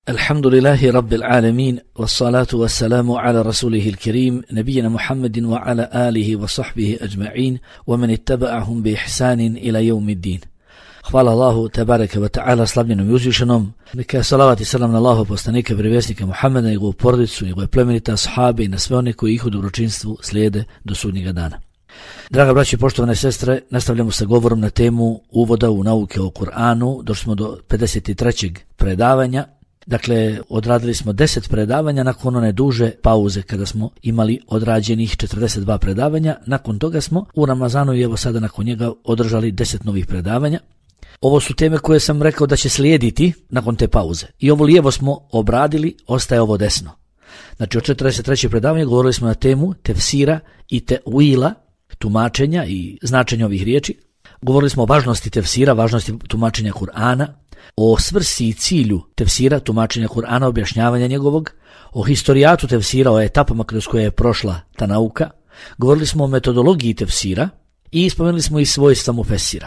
Alhamdulillahi Rabbil Alamin, wassalatu wassalamu ala rasulihil kirim, nabijina Muhammedin wa ala alihi wa sahbihi ajma'in, wa man ittaba'ahum bi ihsanin ila yawmiddin. Hvala Allahu tebareke wa ta'ala, slavljenom i uzvišenom. Neka je salavat i salam na Allahu poslanika, vjerovjesnika Muhammeda, njegovu porodicu, njegove plemenite ashabe i na sve one koji ih u dobročinstvu slijede do sudnjega dana. Draga braći i poštovane sestre, nastavljamo sa govorom na temu uvoda u nauke o Kur'anu. Došli smo do 53. predavanja. Dakle, odradili smo 10 predavanja nakon one duže pauze kada smo imali odrađenih 42 predavanja. Nakon toga smo u Ramazanu i evo sada nakon njega održali 10 novih predavanja. Ovo su teme koje sam rekao da će slijediti nakon te pauze. I ovo lijevo smo obradili, ostaje ovo desno. Znači od 43. predavanja govorili smo na temu tefsira i te'wila, tumačenja i značenja ovih riječi. Govorili smo o važnosti tefsira, važnosti tumačenja Kur'ana, o svrsi i cilju tefsira, tumačenja Kur'ana, objašnjavanja njegovog, o historijatu tefsira, o etapama kroz koje je prošla ta nauka. Govorili smo o metodologiji tefsira i spomenuli smo i svojstva mufesira.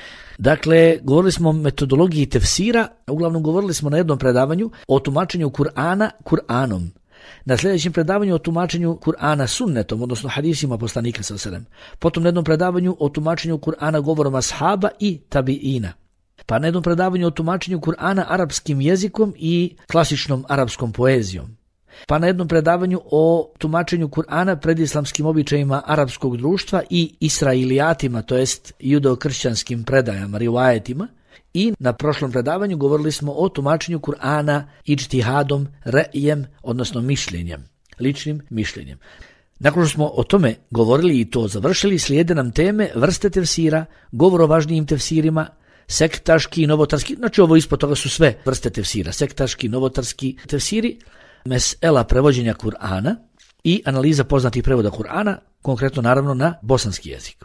Dakle, govorili smo o metodologiji tefsira, uglavnom govorili smo na jednom predavanju o tumačenju Kur'ana Kur'anom. Na sljedećem predavanju o tumačenju Kur'ana sunnetom, odnosno hadisima poslanika sallallahu alejhi ve sellem. Potom na jednom predavanju o tumačenju Kur'ana govorom ashaba i tabiina. Pa na jednom predavanju o tumačenju Kur'ana arapskim jezikom i klasičnom arapskom poezijom. Pa na jednom predavanju o tumačenju Kur'ana predislamskim običajima arapskog društva i israilijatima, to jest judeokršćanskim predajama, rivajetima. I na prošlom predavanju govorili smo o tumačenju Kur'ana ijtihadom, re'jem, odnosno mišljenjem, ličnim mišljenjem. Nakon što smo o tome govorili i to završili, slijede nam teme vrste tefsira, govor o važnijim tefsirima, sektaški i novotarski, znači ovo ispod toga su sve vrste tefsira, sektaški, novotarski tefsiri, mesela prevođenja Kur'ana i analiza poznatih prevoda Kur'ana, konkretno naravno na bosanski jezik.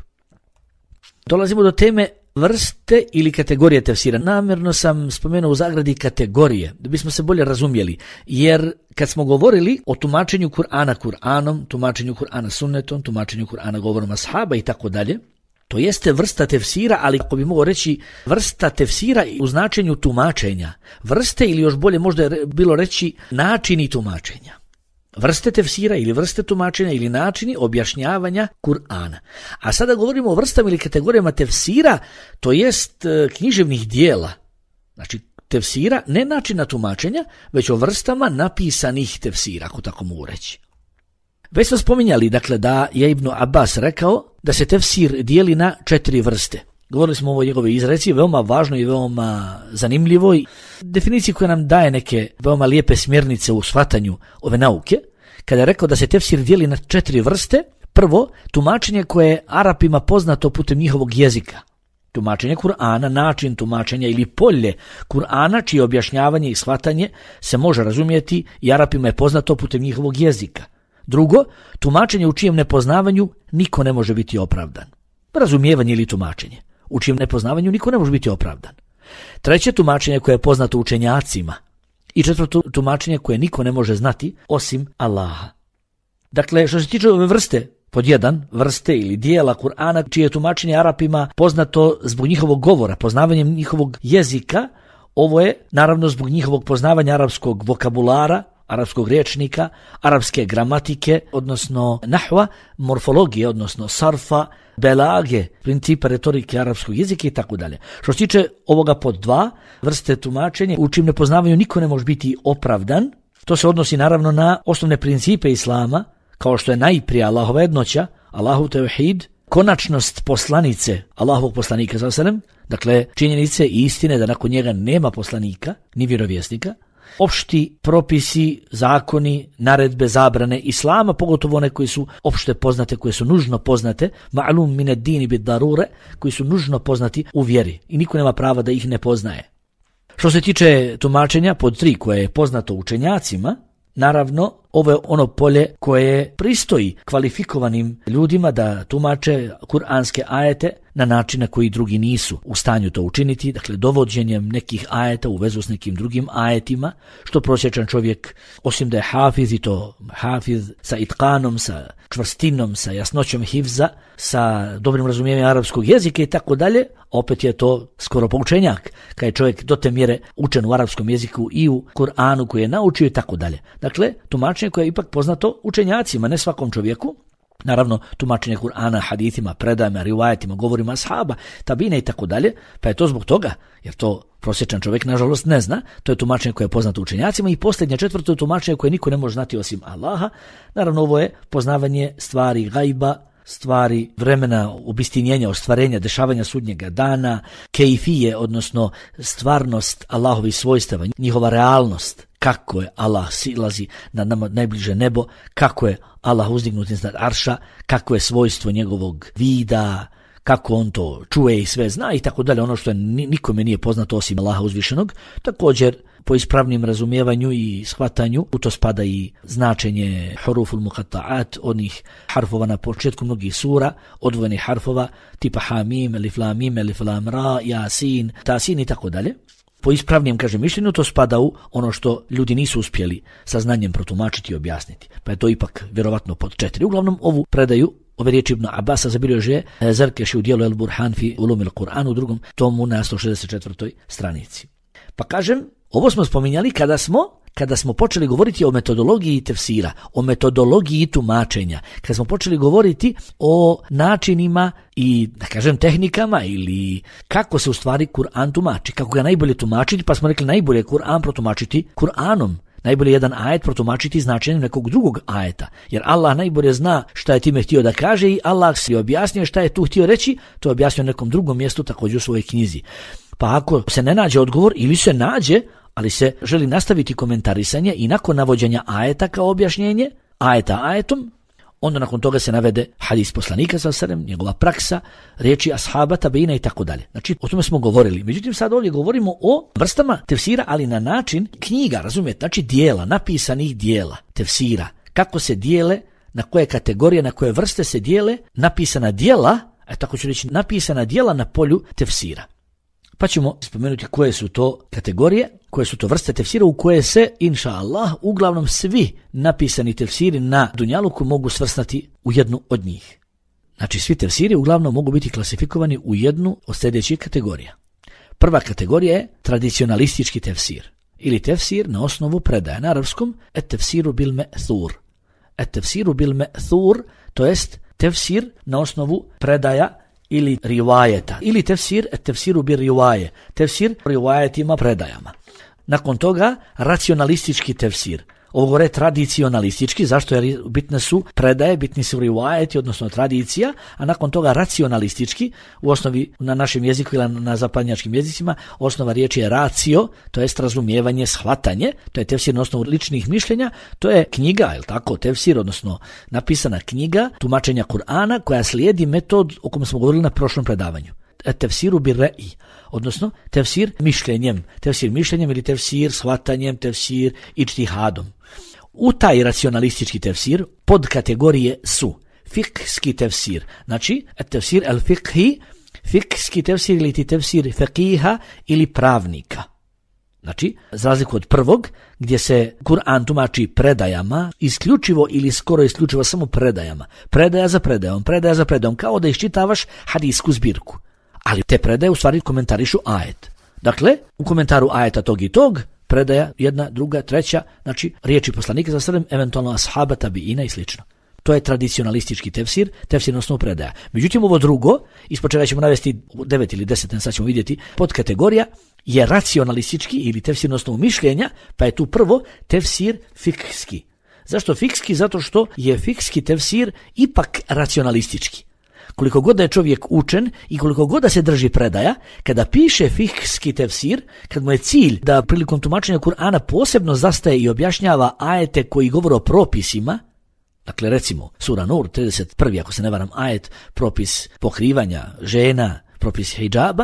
Dolazimo do teme vrste ili kategorije tefsira. Namjerno sam spomenuo u zagradi kategorije, da bismo se bolje razumjeli, jer kad smo govorili o tumačenju Kur'ana Kur'anom, tumačenju Kur'ana sunnetom, tumačenju Kur'ana govorom ashaba i tako dalje, to jeste vrsta tefsira, ali ako bi mogao reći vrsta tefsira u značenju tumačenja. Vrste ili još bolje možda je bilo reći načini tumačenja. Vrste tefsira ili vrste tumačenja ili načini objašnjavanja Kur'ana. A sada govorimo o vrstama ili kategorijama tefsira, to jest književnih dijela. Znači tefsira, ne načina tumačenja, već o vrstama napisanih tefsira, ako tako mogu reći. Već smo spominjali, dakle, da je Ibn Abbas rekao da se tefsir dijeli na 4 vrste. Govorili smo o ovoj njegove izreci, veoma važno i veoma zanimljivo. Definiciji koja nam daje neke veoma lijepe smjernice u shvatanju ove nauke, kada je rekao da se tefsir dijeli na 4 vrste. Prvo, tumačenje koje je Arapima poznato putem njihovog jezika. Tumačenje Kur'ana, način tumačenja ili polje Kur'ana, čije objašnjavanje i shvatanje se može razumjeti i Arapima je poznato putem njihovog jezika. Drugo, tumačenje u čijem nepoznavanju niko ne može biti opravdan. Razumijevanje ili tumačenje u čijem nepoznavanju niko ne može biti opravdan. Treće, tumačenje koje je poznato učenjacima. I četvrto, tumačenje koje niko ne može znati osim Allaha. Dakle, što se tiče ove vrste, pod 1, vrste ili dijela Kur'ana, čije je tumačenje Arapima poznato zbog njihovog govora, poznavanjem njihovog jezika, ovo je naravno zbog njihovog poznavanja arapskog vokabulara, arapskog rječnika, arapske gramatike, odnosno nahva, morfologije, odnosno sarfa, belage, principa retorike arapskog jezika i tako dalje. Što se tiče ovoga pod 2, vrste tumačenja u čim nepoznavanju niko ne može biti opravdan, to se odnosi naravno na osnovne principe islama, kao što je najprije Allahova jednoća, Allahu tevhid, konačnost poslanice Allahovog poslanika sallallahu alejhi ve sellem, dakle činjenice i istine da nakon njega nema poslanika ni vjerovjesnika, opšti propisi, zakoni, naredbe, zabrane islama, pogotovo one koji su opšte poznate, koje su nužno poznate, ma'lum min ad-dini bid-darure, koji su nužno poznati u vjeri i niko nema prava da ih ne poznaje. Što se tiče tumačenja pod 3 koje je poznato učenjacima, naravno ovo je ono polje koje pristoji kvalifikovanim ljudima da tumače kuranske ajete na način na koji drugi nisu u stanju to učiniti, dakle dovođenjem nekih ajeta u vezu s nekim drugim ajetima, što prosječan čovjek, osim da je hafiz, i to hafiz sa itqanom, sa čvrstinom, sa jasnoćom hifza, sa dobrim razumijevanjem arapskog jezika i tako dalje, opet je to skoro poučenjak, kad je čovjek do te mjere učen u arapskom jeziku i u Kur'anu koji je naučio i tako dalje. Dakle, tumačenje koje je ipak poznato učenjacima, ne svakom čovjeku. Naravno, tumačenje Kur'ana hadithima, predajama, rivajetima, govorima ashaba, tabine i tako dalje, pa je to zbog toga, jer to prosječan čovjek nažalost ne zna, to je tumačenje koje je poznato učenjacima. I posljednje, četvrto tumačenje koje niko ne može znati osim Allaha. Naravno, ovo je poznavanje stvari gajba, stvari vremena obistinjenja, ostvarenja, dešavanja sudnjega dana, kejfije, odnosno stvarnost Allahovih svojstava, njihova realnost, kako je Allah silazi nad nama najbliže nebo, kako je Allah uzdignut iznad arša, kako je svojstvo njegovog vida, kako on to čuje i sve zna i tako dalje, ono što je nikome nije poznato osim Allaha uzvišenog. Također, po ispravnim razumijevanju i shvatanju, u to spada i značenje huruful muqatta'at, onih harfova na početku mnogih sura, odvojenih harfova tipa hamim, elif lam mim, elif lam ra, jasin, tasin i tako dalje. Po ispravnim, mišljenju, to spada u ono što ljudi nisu uspjeli sa znanjem protumačiti i objasniti. Pa je to ipak vjerovatno pod 4. Uglavnom, ovu predaju, ove riječi Ibn Abasa zabilježuje Zarkeši u dijelu El Burhan fi Ulumil Kur'an u drugom tomu na 164. stranici. Pa ovo smo spominjali kada smo počeli govoriti o metodologiji tefsira, o metodologiji tumačenja, kada smo počeli govoriti o načinima i, tehnikama ili kako se u stvari Kur'an tumači, kako ga najbolje tumačiti, pa smo rekli najbolje Kur'an protumačiti Kur'anom. Najbolje jedan ajet protumačiti značenjem nekog drugog ajeta, jer Allah najbolje zna šta je time htio da kaže i Allah se objasnio šta je tu htio reći, to je objasnio nekom drugom mjestu također u svojoj knjizi. Pa ako se ne nađe odgovor ili se nađe, ali se želi nastaviti komentarisanje i nakon navođenja ajeta kao objašnjenje, ajeta ajetom, onda nakon toga se navede hadis poslanika sallallahu, njegova praksa, riječi ashaba, tabeina i tako dalje. Znači, o tome smo govorili. Međutim, sad ovdje govorimo o vrstama tefsira, ali na način knjiga, razumijete, znači dijela, napisanih dijela tefsira. Kako se dijele, na koje kategorije, na koje vrste se dijele napisana dijela, tako ću reći, napisana dijela na polju tefsira. Pa ćemo spomenuti koje su to kategorije, koje su to vrste tefsira u koje se, inša Allah, uglavnom svi napisani tefsiri na dunjaluku mogu svrstati u jednu od njih. Znači, svi tefsiri uglavnom mogu biti klasifikovani u jednu od sljedećih kategorija. Prva kategorija je tradicionalistički tefsir, ili tefsir na osnovu predaja. Na arapskom, et-tefsiru bil me'thur. Et-tefsiru bil me'thur, to jest tefsir na osnovu predaja ili rivajeta, ili tefsiru bi rivaje, tefsir rivajetima, predajama. Nakon toga racionalistički tefsir. Ovo gore tradicionalistički, zašto? Jer bitne su predaje, bitni su rivajeti, odnosno tradicija, a nakon toga racionalistički, u osnovi na našem jeziku ili na zapadnjačkim jezicima, osnova riječi je racio, to jest razumijevanje, shvatanje, to je tefsir na osnovu ličnih mišljenja, to je knjiga, je li tako, tefsir, odnosno napisana knjiga tumačenja Kur'ana koja slijedi metod o kojem smo govorili na prošlom predavanju. Tefsiru bi re'i, odnosno tefsir mišljenjem ili tefsir shvatanjem, tefsir ičtihadom. U taj racionalistički tefsir podkategorije su fikski tefsir, znači tefsir al-fikhi, fikski tefsir ili ti tefsir feqiha ili pravnika. Znači, za razliku od prvog, gdje se Kur'an tumači predajama, isključivo ili skoro isključivo samo predajama, predaja za predajom, kao da iščitavaš hadijsku zbirku. Ali te predaje u stvari komentarišu ajet. Dakle, u komentaru ajeta tog i tog, predaja jedna, druga, treća, znači riječi poslanika sallallahu, eventualno ashaba, tabiina i slično. To je tradicionalistički tefsir na osnovu predaja. Međutim, ovo drugo, ispod čega ćemo navesti 9 ili 10, sad ćemo vidjeti, podkategorija je racionalistički ili tefsir na osnovu mišljenja, pa je tu prvo tefsir fikski. Zašto fikski? Zato što je fikski tefsir ipak racionalistički. Koliko god da je čovjek učen i koliko god da se drži predaja, kada piše fikski tefsir, kad mu je cilj da prilikom tumačenja Kur'ana posebno zastaje i objašnjava ajete koji govore o propisima, dakle recimo sura Nur 31. ako se ne varam ajet, propis pokrivanja žena, propis hidžaba,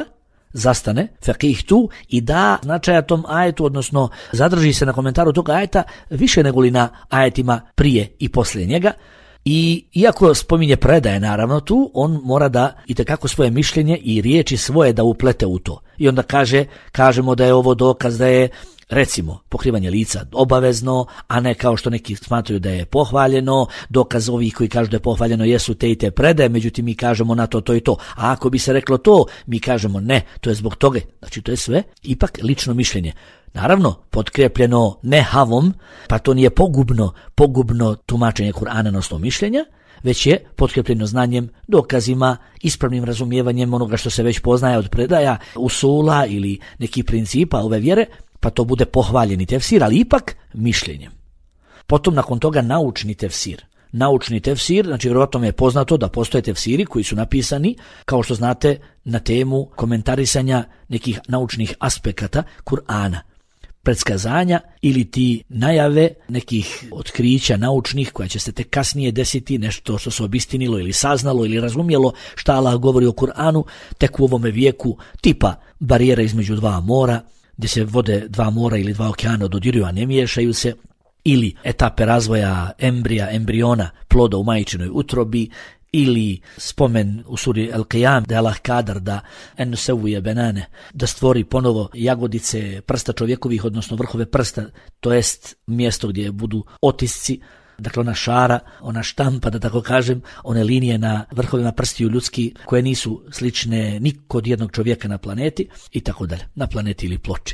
zastane fekih tu i da značaja tom ajetu, odnosno zadrži se na komentaru tog ajeta više nego li na ajetima prije i poslije njega. I iako spominje predaje naravno tu, on mora da itekako svoje mišljenje i riječi svoje da uplete u to. I onda kažemo da je ovo dokaz da je, recimo, pokrivanje lica obavezno, a ne kao što neki smatraju da je pohvaljeno. Dokaz ovih koji kažu da je pohvaljeno jesu te i te predaje, međutim mi kažemo na to i to. A ako bi se reklo to, mi kažemo ne, to je zbog toga. Znači to je sve ipak lično mišljenje. Naravno, potkrepljeno ne havom, pa to nije pogubno tumačenje Kur'ana na osnovu mišljenja, već je potkrepljeno znanjem, dokazima, ispravnim razumijevanjem onoga što se već poznaje od predaja, usula ili nekih principa ove vjere, pa to bude pohvaljeni tefsir, ali ipak mišljenjem. Potom nakon toga naučni tefsir. Naučni tefsir, znači vjerojatno je poznato da postoje tefsiri koji su napisani, kao što znate, na temu komentarisanja nekih naučnih aspekata Kur'ana, predskazanja ili ti najave nekih otkrića naučnih koja će se tek kasnije desiti, nešto što se obistinilo ili saznalo ili razumjelo šta Allah govori o Kur'anu tek u ovome vijeku, tipa barijera između dva mora, gdje se vode dva mora ili dva okeana dodiruju, a ne miješaju se, ili etape razvoja embriona, ploda u majčinoj utrobi, ili spomen u suri Al-Qiyam da je Allah kadar da ennusevuje benane, da stvori ponovo jagodice prsta čovjekovih, odnosno vrhove prsta, to jest mjesto gdje budu otisci, dakle ona šara, ona štampa, da tako kažem, one linije na vrhovima prstiju ljudski koje nisu slične ni kod jednog čovjeka na planeti i tako dalje, na planeti ili ploči.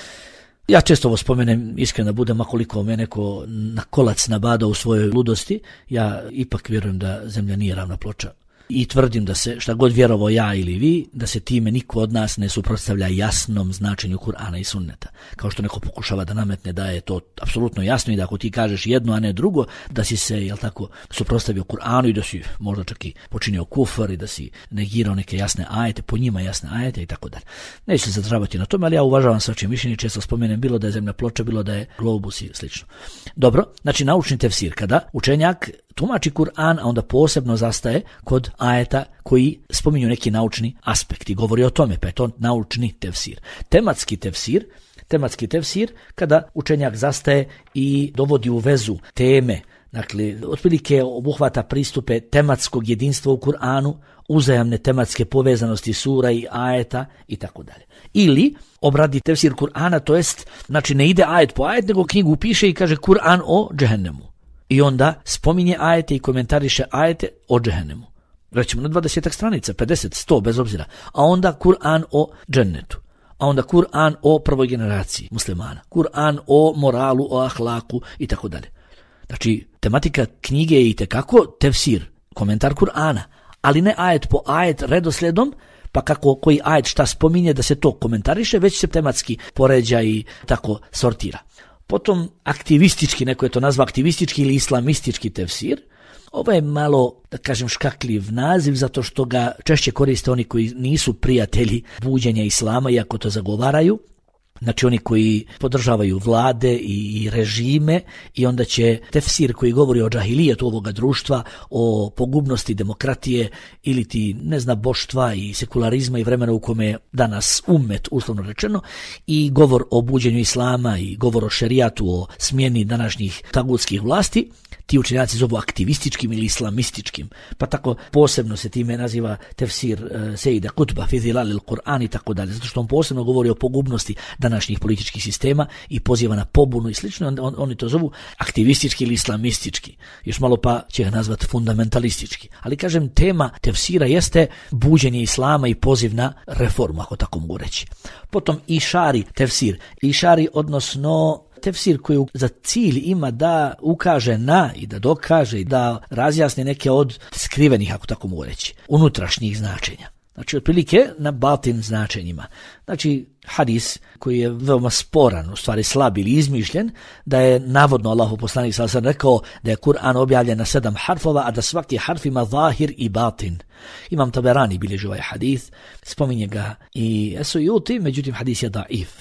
Ja često ovo spomenem, iskreno budem, akoliko me neko na kolac nabadao u svojoj ludosti, ja ipak vjerujem da zemlja nije ravna ploča. I tvrdim da se, šta god vjerovao ja ili vi, da se time niko od nas ne suprotstavlja jasnom značenju Kur'ana i sunneta. Kao što neko pokušava da nametne da je to apsolutno jasno i da ako ti kažeš jedno, a ne drugo, da si se, jel tako, suprotstavio Kur'anu i da si možda čak i počinio kufr i da si negirao neke jasne ajete, po njima jasne ajete i tako dalje. Neću se zadržavati na tome, ali ja uvažavam svačije mišljenje, često spomenem bilo da je zemlja ploča, bilo da je globus i slično. Dobro, znači naučni tefsir, kada učenjak tumači Kur'an, a onda posebno zastaje kod ajeta koji spominju neki naučni aspekt i govori o tome, pa je to naučni tefsir. Tematski tefsir kada učenjak zastaje i dovodi u vezu teme, dakle, otprilike obuhvata pristupe tematskog jedinstva u Kur'anu, uzajamne tematske povezanosti sura i ajeta i tako dalje. Ili obradi tefsir Kur'ana, to jest, znači ne ide ajet po ajet, nego knjigu piše i kaže Kur'an o džehennemu. I onda spominje ajete i komentariše ajete o džehennemu. Rećemo na 20 stranica, 50, 100, bez obzira. A onda Kur'an o džennetu. A onda Kur'an o prvoj generaciji muslimana. Kur'an o moralu, o ahlaku i tako dalje. Znači, tematika knjige je itekako tefsir, komentar Kur'ana, ali ne ajet po ajet redoslijedom, pa kako koji ajet šta spominje da se to komentariše, već se tematski poređa i tako sortira. Potom aktivistički, neko je to nazvao aktivistički ili islamistički tefsir. Ovo je malo, da kažem, škakljiv naziv, zato što ga češće koriste oni koji nisu prijatelji buđenja islama, iako to zagovaraju. Znači oni koji podržavaju vlade i režime, i onda će tefsir koji govori o džahilijetu ovoga društva, o pogubnosti demokratije ili ti boštva i sekularizma i vremena u kome je danas ummet, uslovno rečeno, i govor o buđenju islama i govor o šerijatu, o smjeni današnjih tagutskih vlasti, ti učenjaci zovu aktivističkim ili islamističkim. Pa tako posebno se time naziva tefsir Sejida Kutba fi Zilalil Kur'an i tako dalje, zato što on posebno govori o pogubnosti današnjih političkih sistema i poziva na pobunu i slično. Oni to zovu aktivistički ili islamistički. Još malo pa će ih nazvati fundamentalistički. Ali kažem, tema tefsira jeste buđenje islama i poziv na reformu, ako tako mogu reći. Potom išari tefsir. Išari, odnosno tefsir koji za cilj ima da ukaže na i da dokaže i da razjasni neke od skrivenih, ako tako mogu reći, unutrašnjih značenja. Znači, otprilike na batin značenjima. Znači, hadis koji je veoma sporan, u stvari slab ili izmišljen, da je navodno Allahu poslanik sallallahu alejhi ve sellem rekao da je Kur'an objavljen na 7 harfova, a da svaki harf ima zahir i batin. Imam Taberani bilježi ovaj hadis, spominje ga i Esujuti, međutim hadis je daif.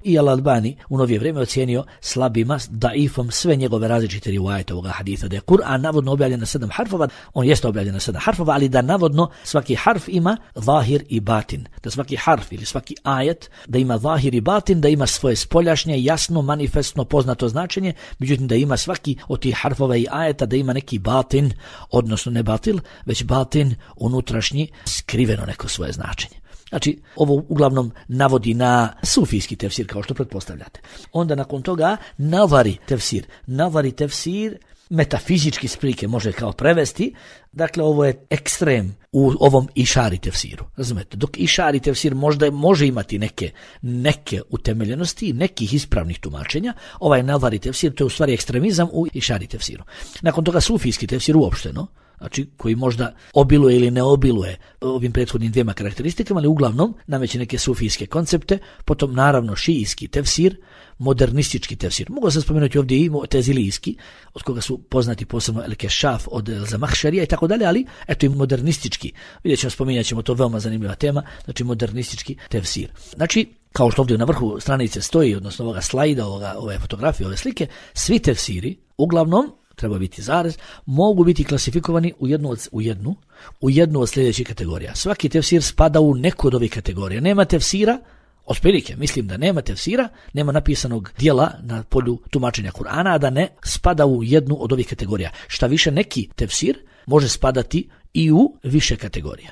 i Al-Albani u novije vrijeme ocijenio slabima, daifom sve njegove različite rivajete ovoga haditha, da je Kur'an navodno objavljen na 7 harfova, on jeste objavljen na 7 harfova, ali da navodno svaki harf ima zahir i batin, da svaki harf ili svaki ajet da ima zahir i batin, da ima svoje spoljašnje, jasno, manifestno, poznato značenje, međutim da ima svaki od tih harfova i ajeta da ima neki batin, odnosno ne batil, već batin, unutrašnji, skriveno neko svoje značenje. Znači, ovo uglavnom navodi na sufijski tefsir, kao što pretpostavljate. Onda nakon toga navari tefsir, metafizički sprike može kao prevesti, dakle ovo je ekstrem u ovom išari tefsiru, razumete? Dok išari tefsir možda može imati neke utemeljenosti, nekih ispravnih tumačenja, ovaj navari tefsir, to je u stvari ekstremizam u išari tefsiru. Nakon toga sufijski tefsir uopšteno, znači koji možda obiluje ili ne obiluje ovim prethodnim dvijema karakteristikama, ali uglavnom nameće neke sufijske koncepte, potom naravno šijijski tefsir, modernistički tefsir. Mogu se spomenuti ovdje i mu'tezilijski, od koga su poznati posebno El-Kešaf od El-Zamahšerija i tako dalje, ali eto i modernistički. Vidjet ćemo, spominjat ćemo, to veoma zanimljiva tema, znači modernistički tefsir. Znači, kao što ovdje na vrhu stranice stoji, odnosno ovoga slajda, ove fotografije, ove slike, svi tefsiri, uglavnom, treba biti zarez, mogu biti klasifikovani u jednu od sljedećih kategorija. Svaki tefsir spada u neku od ovih kategorija. Nema tefsira, otprilike mislim da nema tefsira, nema napisanog dijela na polju tumačenja Kur'ana, a da ne spada u jednu od ovih kategorija. Šta više, neki tefsir može spadati i u više kategorija.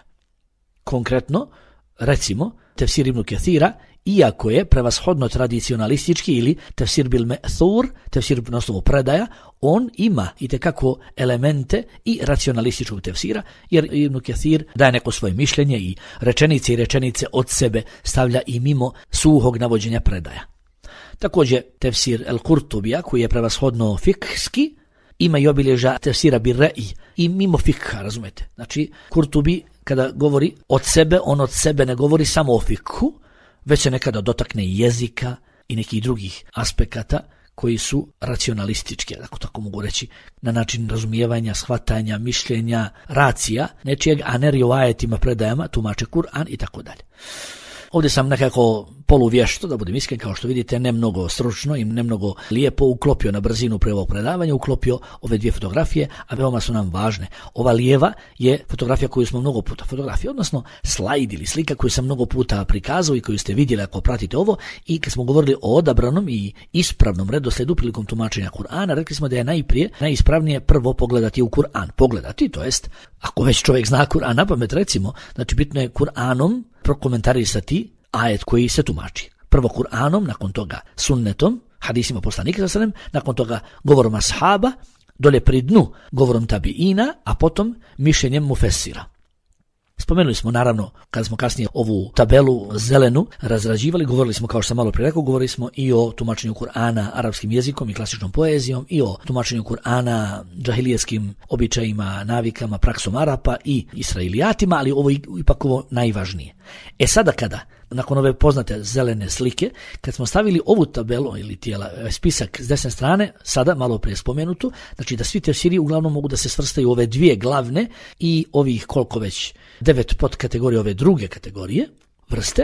Konkretno, recimo, tefsir Ibn Kathira, iako je prevashodno tradicionalistički ili tefsir bil me'thur, tefsir na osnovu predaja, on ima itekako elemente i racionalističkog tefsira, jer Ibn Kathir daje neko svoje mišljenje i rečenice od sebe stavlja i mimo suhog navođenja predaja. Također tefsir El-Kurtubija, koji je prevashodno fikski, ima i obilježa tefsira bil re'i i mimo fikha, razumete. Znači, Kurtubi kada govori od sebe, on od sebe ne govori samo o fikhu, već se nekada dotakne jezika i nekih drugih aspekata koji su racionalistički, ako tako mogu reći, na način razumijevanja, shvatanja, mišljenja, racija, nečijeg, a ne rivajetima, predajama, tumače Kur'an i tako dalje. Ovdje sam nekako poluvješto, da budem iskren, kao što vidite, ne mnogo stručno i ne mnogo lijepo uklopio na brzinu pre ovog predavanja, uklopio ove dvije fotografije, a veoma su nam važne. Ova lijeva je fotografija koju smo mnogo puta, odnosno slajd ili slika koju sam mnogo puta prikazao i koju ste vidjeli ako pratite ovo, i kad smo govorili o odabranom i ispravnom redoslijedu prilikom tumačenja Kur'ana, rekli smo da je najispravnije prvo pogledati u Kur'an. Pogledati, to jest, ako već čovjek zna Kur'an na pamet, recimo, znači bitno je Kur'anom prokomentarisati ajet koji se tumači. Prvo Kur'anom, nakon toga sunnetom, hadisima poslanika sallallahu alejhi ve sellem, nakon toga govorom ashaba, dole pri dnu govorom tabiina, a potom mišljenjem mufessira. Spomenuli smo naravno, kada smo kasnije ovu tabelu zelenu razrađivali, govorili smo, kao što sam malo prije rekao, govorili smo i o tumačenju Kur'ana arapskim jezikom i klasičnom poezijom, i o tumačenju Kur'ana džahilijskim običajima, navikama, praksom Arapa i Israilijatima, ali ovo ipak ovo najvažnije. Sada kada, nakon ove poznate zelene slike, kad smo stavili ovu tabelu ili spisak s desne strane, sada malo prije spomenuto, znači da svi tefsiri uglavnom mogu da se svrstaju u ove dvije glavne i ovih koliko već 9 podkategorije ove druge kategorije, vrste,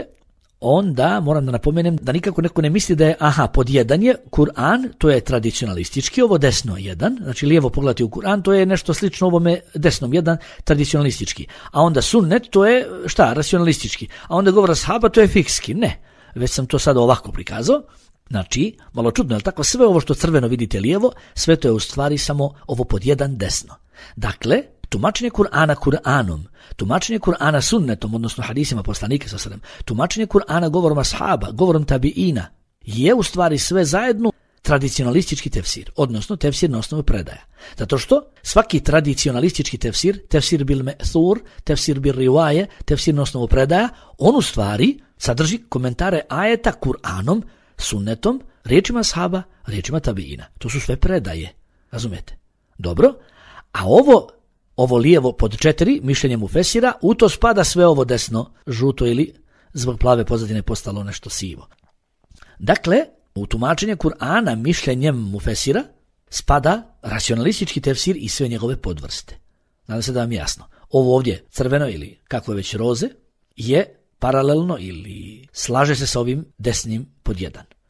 onda moram da napomenem da nikako neko ne misli da je, pod jedan je Kur'an, to je tradicionalistički, ovo desno jedan, znači lijevo pogledati u Kur'an, to je nešto slično ovome desnom jedan, tradicionalistički, a onda sunnet, to je racionalistički, a onda govor ashaba, to je fikski. Ne, već sam to sada ovako prikazao. Znači, malo čudno, ali tako sve ovo što crveno vidite lijevo, sve to je u stvari samo ovo pod jedan desno. Dakle, tumačenje Kur'ana Kur'anom, tumačenje Kur'ana sunnetom, odnosno hadisima poslanika sallallahu alejhi ve sellem, tumačenje Kur'ana govorom ashaba, govorom tabiina, je u stvari sve zajedno tradicionalistički tefsir, odnosno tefsir na osnovu predaja. Zato što svaki tradicionalistički tefsir bil me'thur, tefsir bil rivaje, tefsir na osnovu predaja, on u stvari sadrži komentare ajeta Kur'anom, sunnetom, riječima ashaba, riječima tabiina. To su sve predaje, razumete? Dobro, a ovo lijevo pod 4, mišljenje mufesira, u to spada sve ovo desno, žuto ili zbog plave pozadine postalo nešto sivo. Dakle, u tumačenje Kur'ana mišljenjem mufesira spada racionalistički tefsir i sve njegove podvrste. Nadam se da vam je jasno. Ovo ovdje crveno ili kako je već roze je paralelno ili slaže se sa ovim desnim pod 1.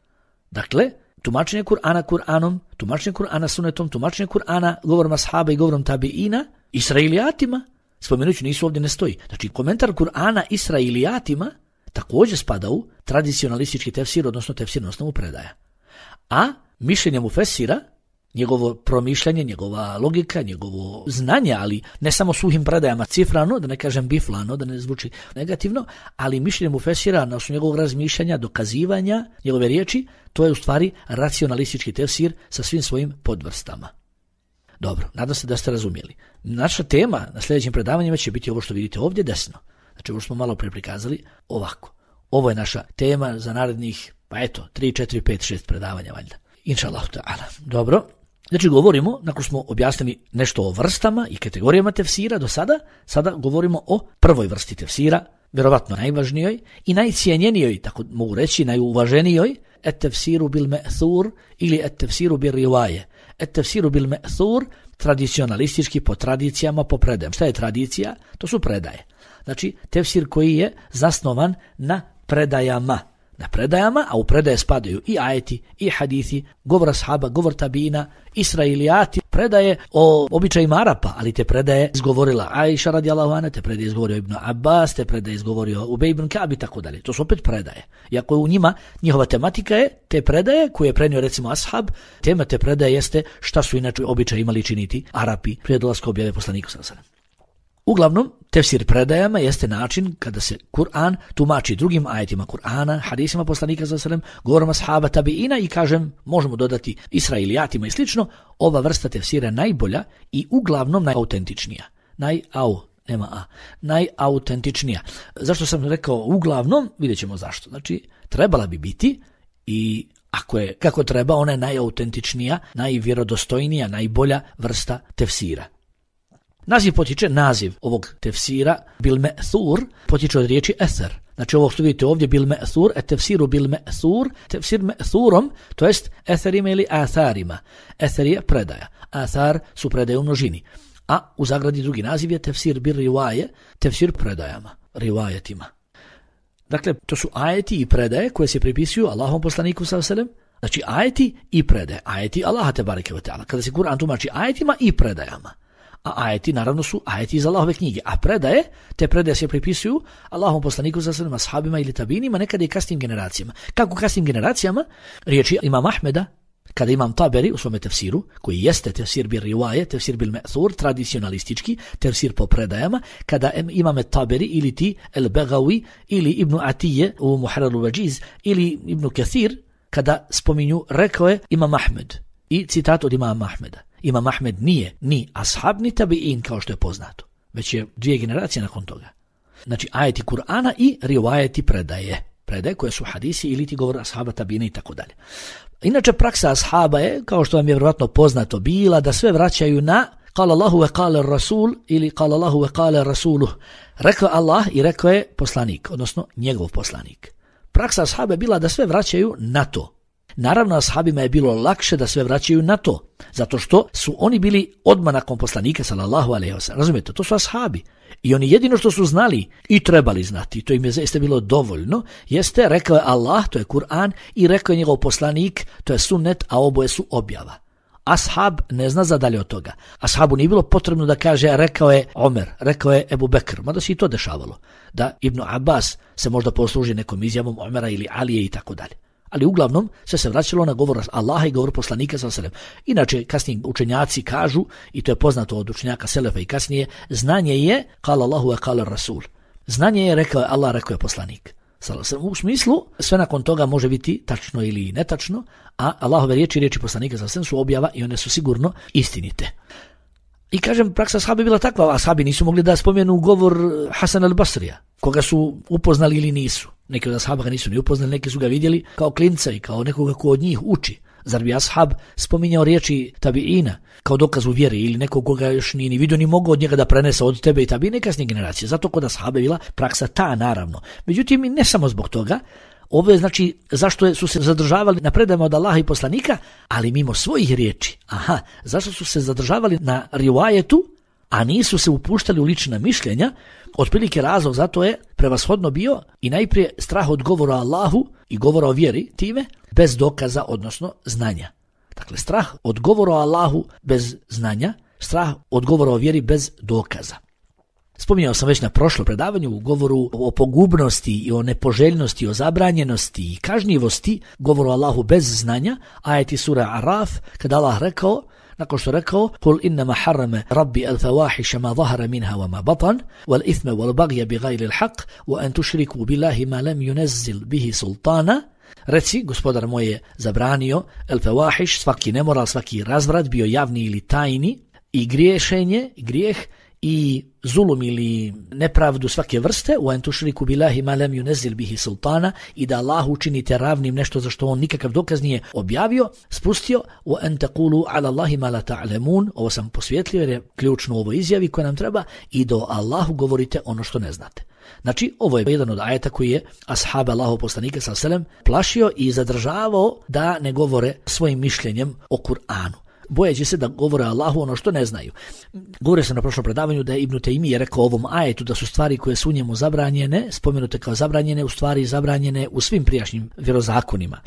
Dakle, tumačenje Kur'ana Kur'anom, tumačenje Kur'ana sunetom, tumačenje Kur'ana govorom ashaba i govorom tabiina, Israilijatima, spomenuću nisu ovdje ne stoji. Znači, komentar Kur'ana Israilijatima također spada u tradicionalistički tefsir, odnosno tefsir na osnovu predaja. A mišljenje mufesira, njegovo promišljanje, njegova logika, njegovo znanje, ali ne samo suhim predajama cifrano, da ne kažem biflano, da ne zvuči negativno, ali mišljenje mufesira na osnovu njegovog razmišljanja, dokazivanja, njegove riječi, to je u stvari racionalistički tefsir sa svim svojim podvrstama. Dobro, nadam se da ste razumjeli. Naša tema na sljedećim predavanjima će biti ovo što vidite ovdje desno. Znači ovo što smo malo pre prikazali ovako. Ovo je naša tema za narednih, 3, 4, 5, 6 predavanja valjda. Inšallahu ta'ala. Dobro. Znači govorimo, nakon smo objasnili nešto o vrstama i kategorijama tefsira do sada govorimo o prvoj vrsti tefsira, vjerovatno najvažnijoj i najcijenjenijoj, tako mogu reći, najuvaženijoj, et-tefsiru bil me'thur ili et-tefsiru bil rivaje. Et-tefsiru bil me'thur, tradicionalistički, po tradicijama, po predajama. Šta je tradicija? To su predaje. Znači, tefsir koji je zasnovan na predajama, a u predaje spadaju i ajeti, i hadithi, govor ashaba, govor tabina, Israilijati, predaje o običajima Arapa, ali te predaje izgovorila Aisha radijallahu anha, te predaje izgovorio Ibn Abbas, te predaje izgovorio Ubej ibn Ka'b i tako dalje. To su opet predaje. Iako u njima njihova tematika je te predaje koje je prenio recimo ashab, tema te predaje jeste šta su inače običaji imali činiti Arapi prije dolaska objave poslanika sallallahu alejhi ve sellem. Uglavnom, tefsir predajama jeste način kada se Kur'an tumači drugim ajetima Kur'ana, hadisima poslanika sallallahu alejhi ve sellem, govorom ashaba tabiina i kažem, možemo dodati Israilijatima i slično, ova vrsta tefsira je najbolja i uglavnom najautentičnija. Najautentičnija. Zašto sam rekao uglavnom? Vidjet ćemo zašto. Znači, trebala bi biti i ako je kako treba, ona je najautentičnija, najvjerodostojnija, najbolja vrsta tefsira. Naziv ovog tefsira bil me'thur potiče od riječi ether. Znači ovo što vidite ovdje bil me'thur, tefsiru bil me'thur, tefsir me'thurom, to jest etherima ili atharima. Ether je predaja, athar su predaje u množini. A u zagradi drugi naziv je tefsir bil rivaje, tefsir predajama, rivajetima. Dakle, to su ajeti i predaje koje se pripisuju Allahom poslaniku sallallahu alejhi ve sellem. Znači ajeti i predaje, ajeti Allaha tebareke ve teala. Kada se Kur'an tumači ajetima i predajama. A ajeti naravno su ajeti iz Allahove knjige, a te predaje se pripisuju Allahom poslaniku sallallahu alejhi ve sellem, ashabima ili tabinima, nekada i kasnim generacijama. Kako kasnim generacijama? Riječi imam Ahmeda, kada imam Taberi u svome tefsiru, koji jeste tefsir bil rivaje, tefsir bil me'thur, tradicionalistički, tefsir po predajama, kada imam Taberi ili ti el-Begawi ili Ibn Atije u Muharraru Vađiz ili Ibn Kathir, kada spominju, rekao je imam Ahmed i citat od imama Ahmeda. Imam Ahmed nije ni ashab ni tabi'in kao što je poznato, već je 2 generacije nakon toga. Znači ajeti Kur'ana i rivajeti predaje koje su hadisi ili ti govor ashaba, tabi'ina i tako dalje. Inače praksa ashaba je, kao što vam je vjerojatno poznato, bila da sve vraćaju na qala Allahu wa qala Rasul ili qala Allahu wa qala Rasuluh. Rekao Allah i rekao je poslanik, odnosno njegov poslanik. Praksa ashaba je bila da sve vraćaju na to. Naravno, ashabima je bilo lakše da sve vraćaju na to, zato što su oni bili odmah nakon poslanika sallallahu alejhi ve sellem. Razumijete, to su ashabi. I oni jedino što su znali i trebali znati, to im je zaista bilo dovoljno, jeste rekao je Allah, to je Kur'an, i rekao je njegov poslanik, to je sunnet, a oboje su objava. Ashab ne zna za dalje od toga. Ashabu nije bilo potrebno da kaže rekao je Omer, rekao je Ebu Bekr, mada se i to dešavalo, da Ibn Abbas se možda posluži nekom izjavom Omera ili Alije i tako dalje. Ali uglavnom sve se vraćalo na govor Allaha i govor poslanika sallallahu alejhi ve sellem. Inače, kasniji učenjaci kažu, i to je poznato od učenjaka Selefa i kasnije, znanje je qala Allahu wa qala Rasul. Znanje je rekao je Allah, rekao je poslanik. U smislu, sve nakon toga može biti tačno ili netačno, a Allahove riječi poslanika sallallahu alejhi ve sellem su objava i one su sigurno istinite. I kažem, praksa ashabi bila takva, ashabi nisu mogli da spomenu govor Hasan al-Basrija, koga su upoznali ili nisu. Neki od ashaba ga nisu ni upoznali, neki su ga vidjeli kao klinca i kao nekoga ko od njih uči. Zar bi ashab spominjao riječi tabiina kao dokaz u vjeri ili nekog koga još nije ni vidio ni mogao od njega da prenese od tebe i tabiine kasnije generacije. Zato kod ashabe bila praksa ta naravno. Međutim, i ne samo zbog toga. Ovo je znači zašto su se zadržavali na predajama od Allaha i poslanika, ali mimo svojih riječi. Zašto su se zadržavali na rivajetu, a nisu se upuštali u lična mišljenja, otprilike razlog za to je prevashodno bio i najprije strah od govora o Allahu i govora o vjeri time bez dokaza, odnosno znanja. Dakle, strah od govora o Allahu bez znanja, strah od govora o vjeri bez dokaza. Spominjao sam već na prošlom predavanju u govoru o pogubnosti i o nepoželjnosti, o zabranjenosti i kažnjivosti govoru o Allahu bez znanja, ajeti sura Araf, kada Allah rekao, nakon što rekao قُلْ إِنَّمَا حَرَّمَ رَبِّي الْفَوَاحِشَ مَا ظَهَرَ مِنْهَا وَمَا بَطَنَ وَالْإِثْمَ وَالْبَغْيَ بِغَيْرِ الْحَقِّ وَأَنْ تُشْرِكُوا بِاللَّهِ مَا لَمْ يُنَزِّلْ بِهِ سُلْطَانًا. Reci, gospodar moj je zabranio el-fawahiš, svaki nemoral, svaki razvrat, bio javni ili tajni, i griješenje, grijeh, i zulum ili nepravdu svake vrste, u en tušriku billahi ma lam yunzil bihi sultana, i da Allahu učinite ravnim nešto za što on nikakav dokaz nije objavio, spustio, u en taqulu ala Allahi ma la ta'lamun. Ovo sam posvjetlio jer je ključno u ovoj izjavi koja nam treba, i do Allahu govorite ono što ne znate. Znači, ovo je jedan od ajeta koji je ashabe Allahov poslanika sallallahu alejhi ve sellem plašio i zadržavao da ne govore svojim mišljenjem o Kur'anu, bojeći se da govore Allahu ono što ne znaju. Govorio sam na prošlom predavanju da je Ibn Taymije rekao ovom ajetu da su stvari koje su u njemu zabranjene, spomenute kao zabranjene, u stvari zabranjene u svim prijašnjim vjerozakonima.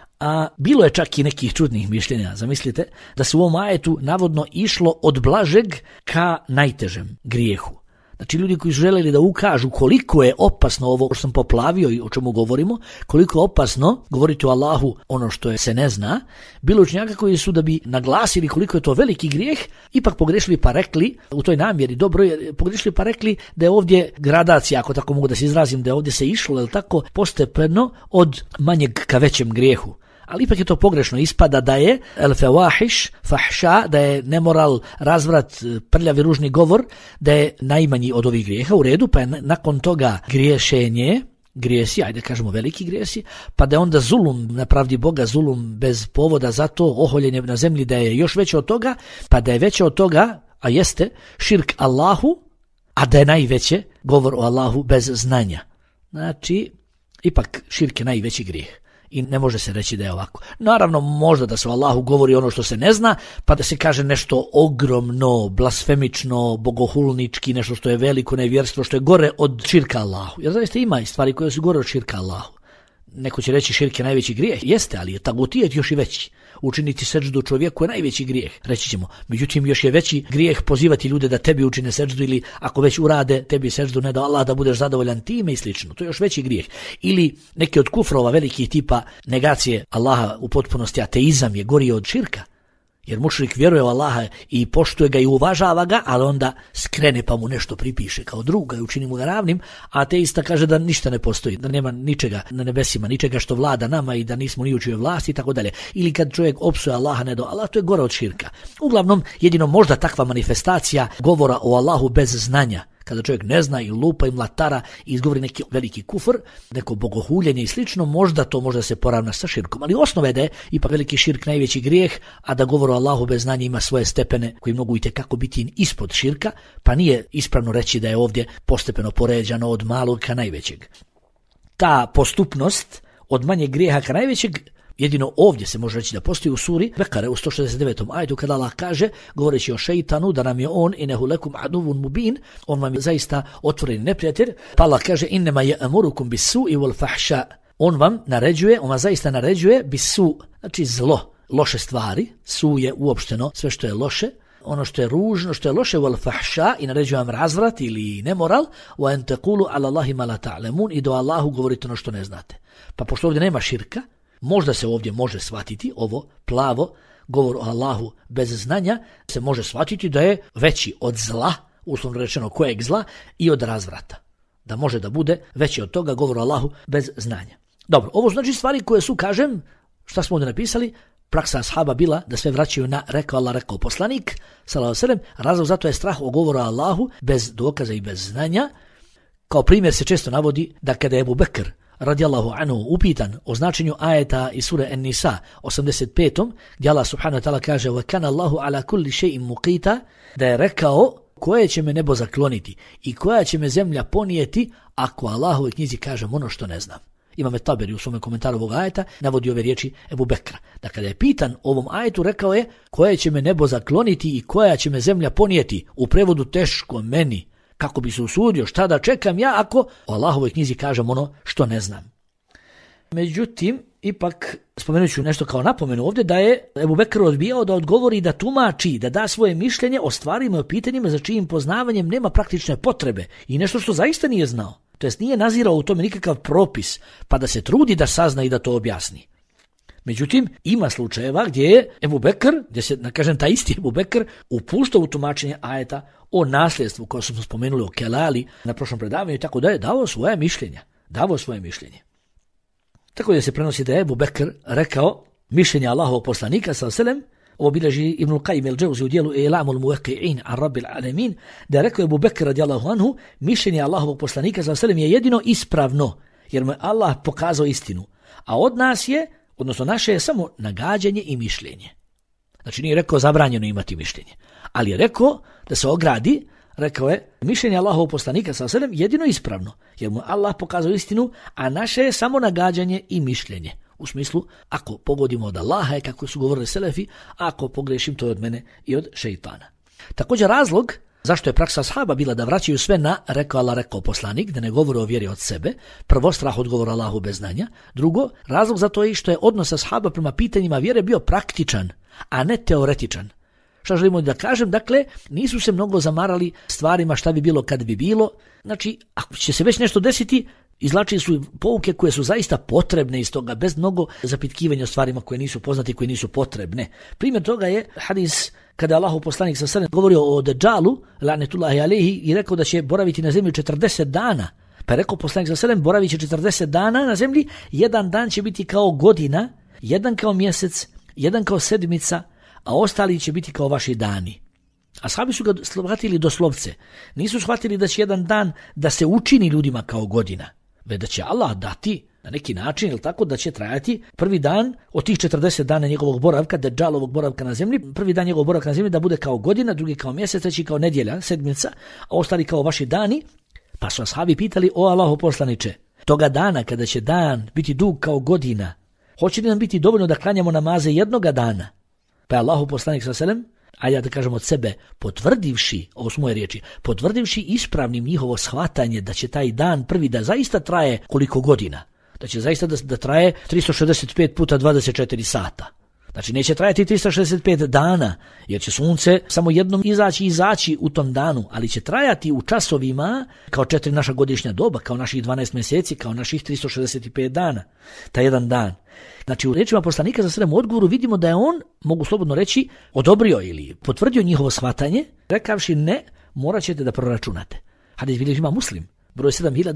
A bilo je čak i nekih čudnih mišljenja, zamislite, da se u ovom ajetu navodno išlo od blažeg ka najtežem grijehu. Znači, ljudi koji su željeli da ukažu koliko je opasno ovo što sam poplavio i o čemu govorimo, koliko je opasno govoriti o Allahu ono što se ne zna, bilo učenjaka koji su, da bi naglasili koliko je to veliki grijeh, ipak pogrešili pa rekli, u toj namjeri dobro je, pogrešili pa rekli da je ovdje gradacija, ako tako mogu da se izrazim, da je ovdje se išlo, je tako, postepeno od manjeg ka većem grijehu. Ali ipak je to pogrešno, ispada da je el-fawahiš, fahša, da je nemoral, razvrat, prljavi ružni govor, da je najmanji od ovih grijeha, u redu, pa je nakon toga griješenje, grijesi, ajde kažemo veliki grijesi, pa da je onda zulum na pravdi Boga, zulum bez povoda za to, oholjenje na zemlji, da je još veće od toga, pa da je veće od toga, a jeste, širk Allahu, a da je najveće govor o Allahu bez znanja. Znači, ipak širk je najveći grijeh. I ne može se reći da je ovako. Naravno, možda da se o Allahu govori ono što se ne zna, pa da se kaže nešto ogromno, blasfemično, bogohulnički, nešto što je veliko nevjerstvo, što je gore od širka Allahu. Jer zaista ima i stvari koje su gore od širka Allahu. Neko će reći širk je najveći grijeh. Jeste, ali je tagutijet još i veći. Učiniti seđdu čovjeku je najveći grijeh, reći ćemo. Međutim, još je veći grijeh pozivati ljude da tebi učine seđdu, ili ako već urade tebi seđdu, ne da Allah da budeš zadovoljan time i slično. To je još veći grijeh. Ili neki od kufrova velikih tipa negacije Allaha u potpunosti, ateizam je gori od širka. Jer mušrik vjeruje u Allaha i poštuje ga i uvažava ga, ali onda skrene pa mu nešto pripiše kao druga i učini mu ga ravnim, a ateista kaže da ništa ne postoji, da nema ničega na nebesima, ničega što vlada nama i da nismo ni u čijoj vlasti i tako dalje. Ili kad čovjek opsuje Allaha, ne do Allah, to je gore od širka. Uglavnom, jedino možda takva manifestacija govora o Allahu bez znanja, kada čovjek ne zna i lupa i mlatara i izgovori neki veliki kufr, neko bogohuljenje i slično, možda to može se poravna sa širkom. Ali osnova je da je ipak veliki širk najveći grijeh, a da govor o Allahu bez znanja ima svoje stepene koji mogu itekako biti ispod širka, pa nije ispravno reći da je ovdje postepeno poređano od malog ka najvećeg. Ta postupnost od manjeg grijeha ka najvećeg jedino ovdje se može reći da postoji u suri Bekare u 169. ajetu, kada Allah kaže, govoreći o šeitanu, da nam je on inehu lekum aduvun mubin, on vam je zaista otvoreni neprijatelj, pa Allah kaže innema je amurukum bisu i wal fahša, on vam zaista naređuje bisu, znači zlo, loše stvari, su je uopšteno sve što je loše, ono što je ružno, što je loše, wal fahša, i naređuje vam razvrat ili nemoral, wa an taqulu ala Allahi ma la ta'lamun, i do Allahu govorite ono što ne znate. Pa pošto ovdje nema širka, možda se ovdje može shvatiti ovo plavo, govor o Allahu bez znanja, se može shvatiti da je veći od zla, uslovno rečeno kojeg zla, i od razvrata. Da može da bude veći od toga govor o Allahu bez znanja. Dobro, ovo znači stvari koje su, kažem, šta smo ovdje napisali, praksa ashaba bila da sve vraćaju na rekao Allah, rekao poslanik, sallallahu alejhi ve sellem. Razlog zato je strah o govoru o Allahu bez dokaza i bez znanja. Kao primjer se često navodi da kada je Ebu Bekr radijallahu anhu upitan o značenju ajeta iz sure An-Nisa 85. gdje Allah subhanahu wa ta'ala kaže wa kana Allahu ala kulli shay'in muqita, da je rekao koje će me nebo zakloniti i koja će me zemlja ponijeti ako Allahovoj knjizi kažem ono što ne znam. Imam Taberi u svom komentaru ovog ajeta navodi ove riječi Ebu Bekra. Da kada je pitan o ovom ajetu, rekao je koje će me nebo zakloniti i koja će me zemlja ponijeti. U prevodu teško meni. Kako bi se usudio, šta da čekam ja ako o Allahovoj knjizi kažem ono što ne znam. Međutim, ipak spomenut ću nešto kao napomenu ovdje da je Ebu Bekr odbijao da odgovori, da tumači, da da svoje mišljenje o stvarima i o pitanjima za čijim poznavanjem nema praktične potrebe i nešto što zaista nije znao. To jest nije nazirao u tome nikakav propis, pa da se trudi da sazna i da to objasni. Međutim, ima slučajeva gdje je Ebu Bekr, gdje se, kažem, taj isti Ebu Bekr upuštao u tumačenje ajeta o nasljedstvu, koje smo spomenuli o Kelali na prošlom predavanju i tako da je davao svoje mišljenje. Tako da se prenosi da je Ebu Bekr rekao mišljenje Allahovog poslanika s.a.v. Ovo bilježi Ibnul Qajim el-Džauzi u dijelu Ilamul Muwaqqi'in an Rabbil Alamin, da je rekao Ebu Bekr radijallahu anhu, mišljenje Allahovog poslanika s.a.v. je jedino ispravno, jer mu je Allah pokazao istinu. A od nas je, odnosno naše je samo nagađanje i mišljenje. Znači nije rekao zabranjeno imati mišljenje, ali je rekao da se ogradi. Rekao je, mišljenje Allahovog poslanika s.a.v. jedino ispravno, jer mu Allah pokazao istinu, a naše je samo nagađanje i mišljenje. U smislu, ako pogodimo od Allaha, kako su govorili selefi, ako pogrešim, to je od mene i od šeitana. Također razlog zašto je praksa ashaba bila da vraćaju sve na rekao Allah, rekao poslanik, da ne govore o vjeri od sebe, prvo strah od govora Allahu bez znanja, drugo, razlog za to je što je odnos ashaba prema pitanjima vjere bio praktičan, a ne teoretičan. Šta želimo da kažem? Dakle, nisu se mnogo zamarali stvarima šta bi bilo kad bi bilo. Znači, ako će se već nešto desiti, izvlačili su pouke koje su zaista potrebne iz toga, bez mnogo zapitkivanja o stvarima koje nisu poznate i koje nisu potrebne. Primjer toga je hadis kada je Allahov poslanik s.a.v. govorio o Dejjalu, lanetullahi alejhi, i rekao da će boraviti na zemlji 40 dana. Pa je rekao poslanik s.a.v. boravit će 40 dana na zemlji, jedan dan će biti kao godina, jedan kao mjesec, jedan kao sedmica, a ostali će biti kao vaši dani. Ashabi su ga shvatili doslovce. Nisu shvatili da će jedan dan da se učini ljudima kao godina, već da će Allah dati na neki način, ili tako, da će trajati prvi dan od tih 40 dana njegovog boravka, Dejjalovog boravka na zemlji, prvi dan njegovog boravka na zemlji da bude kao godina, drugi kao mjesec, treći kao nedjelja, sedmica, a ostali kao vaši dani. Pa su ashabi pitali, o Allahov poslaniče, toga dana kada će dan biti dug kao godina, hoće li nam biti dovoljno da klanjamo namaze jednoga dana? Pa je Allahov poslanik s.a.v. a ja da kažem od sebe, potvrdivši, ovo su moje riječi, potvrdivši ispravnim njihovo shvatanje da će taj dan prvi da zaista traje koliko godina, da će zaista da traje 365 puta 24 sata. Znači neće trajati 365 dana, jer će sunce samo jednom izaći u tom danu, ali će trajati u časovima kao 4 naša godišnja doba, kao naših 12 mjeseci, kao naših 365 dana, taj jedan dan. Znači u riječima poslanika s.a.v. u odgovoru vidimo da je on, mogu slobodno reći, odobrio ili potvrdio njihovo shvatanje, rekavši ne, morat ćete da proračunate. Hadis bilježi ima Muslim, broj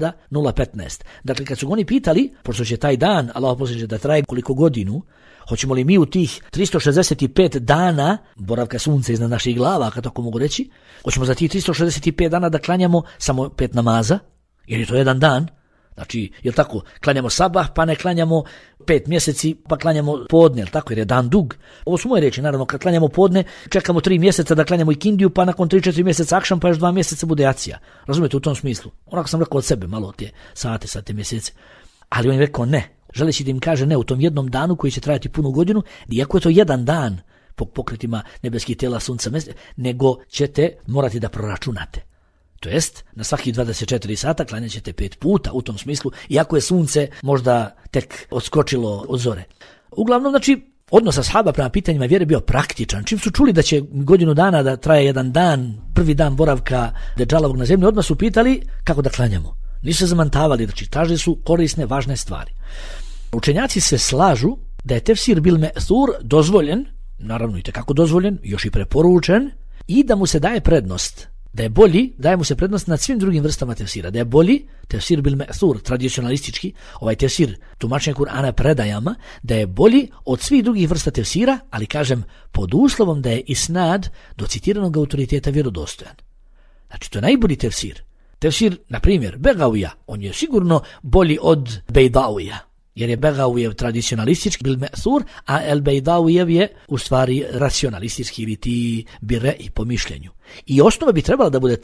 7015. Dakle, kad su oni pitali, pošto će taj dan, Allah poslanik da traje koliko godinu, hoćemo li mi u tih 365 dana boravka sunca iznad naših glava, kad tako mogu reći, hoćemo za tih 365 dana da klanjamo samo 5 namaza, jer je to jedan dan. Znači, jel tako, klanjamo sabah, pa ne klanjamo 5 mjeseci, pa klanjamo podne, jel tako, jer je dan dug. Ovo su moje riječi, naravno, kad klanjamo podne, čekamo 3 mjeseca da klanjamo ikindiju, pa nakon 3-4 mjeseca akšam, pa još 2 mjeseca bude jacija. Razumijete, u tom smislu. Onako sam rekao od sebe, malo te sate, te mjesece. Ali on je rekao ne, želeći da im kaže ne u tom jednom danu koji će trajati punu godinu, iako je to jedan dan po pokretima nebeskih tela, sunca, nego ćete morati da proračunate. To jest, na svakih 24 sata klanjat ćete 5 puta u tom smislu, iako je sunce možda tek odskočilo od zore. Uglavnom, znači, odnos ashaba prema pitanjima vjere bio praktičan. Čim su čuli da će godinu dana da traje jedan dan, prvi dan boravka Dejjalovog na zemlji, odmah su pitali kako da klanjamo. Nisu se zamantavali, znači tražili su korisne, važne stvari. Učenjaci se slažu da je tefsir bil me'thur dozvoljen, naravno i tekako dozvoljen, još i preporučen, i da mu se daje prednost. Da je bolji, daje mu se prednost nad svim drugim vrstama tefsira. Da je bolji, tefsir bil me'thur, tradicionalistički, ovaj tefsir, tumačenje Kur'ana predajama, da je bolji od svih drugih vrsta tefsira, ali kažem, pod uslovom da je isnad do citiranog autoriteta vjerodostojan. Znači, to je najbolji tefsir. Tefsir, na primjer, Begavija, on je sigurno bolji od Bejdavija, jer je Begavijev tradicionalistički bil me'thur, a El Bejdavijev je u stvari racionalistički ili ti bire i po mišljenju. I osnova bi trebala da bude ta.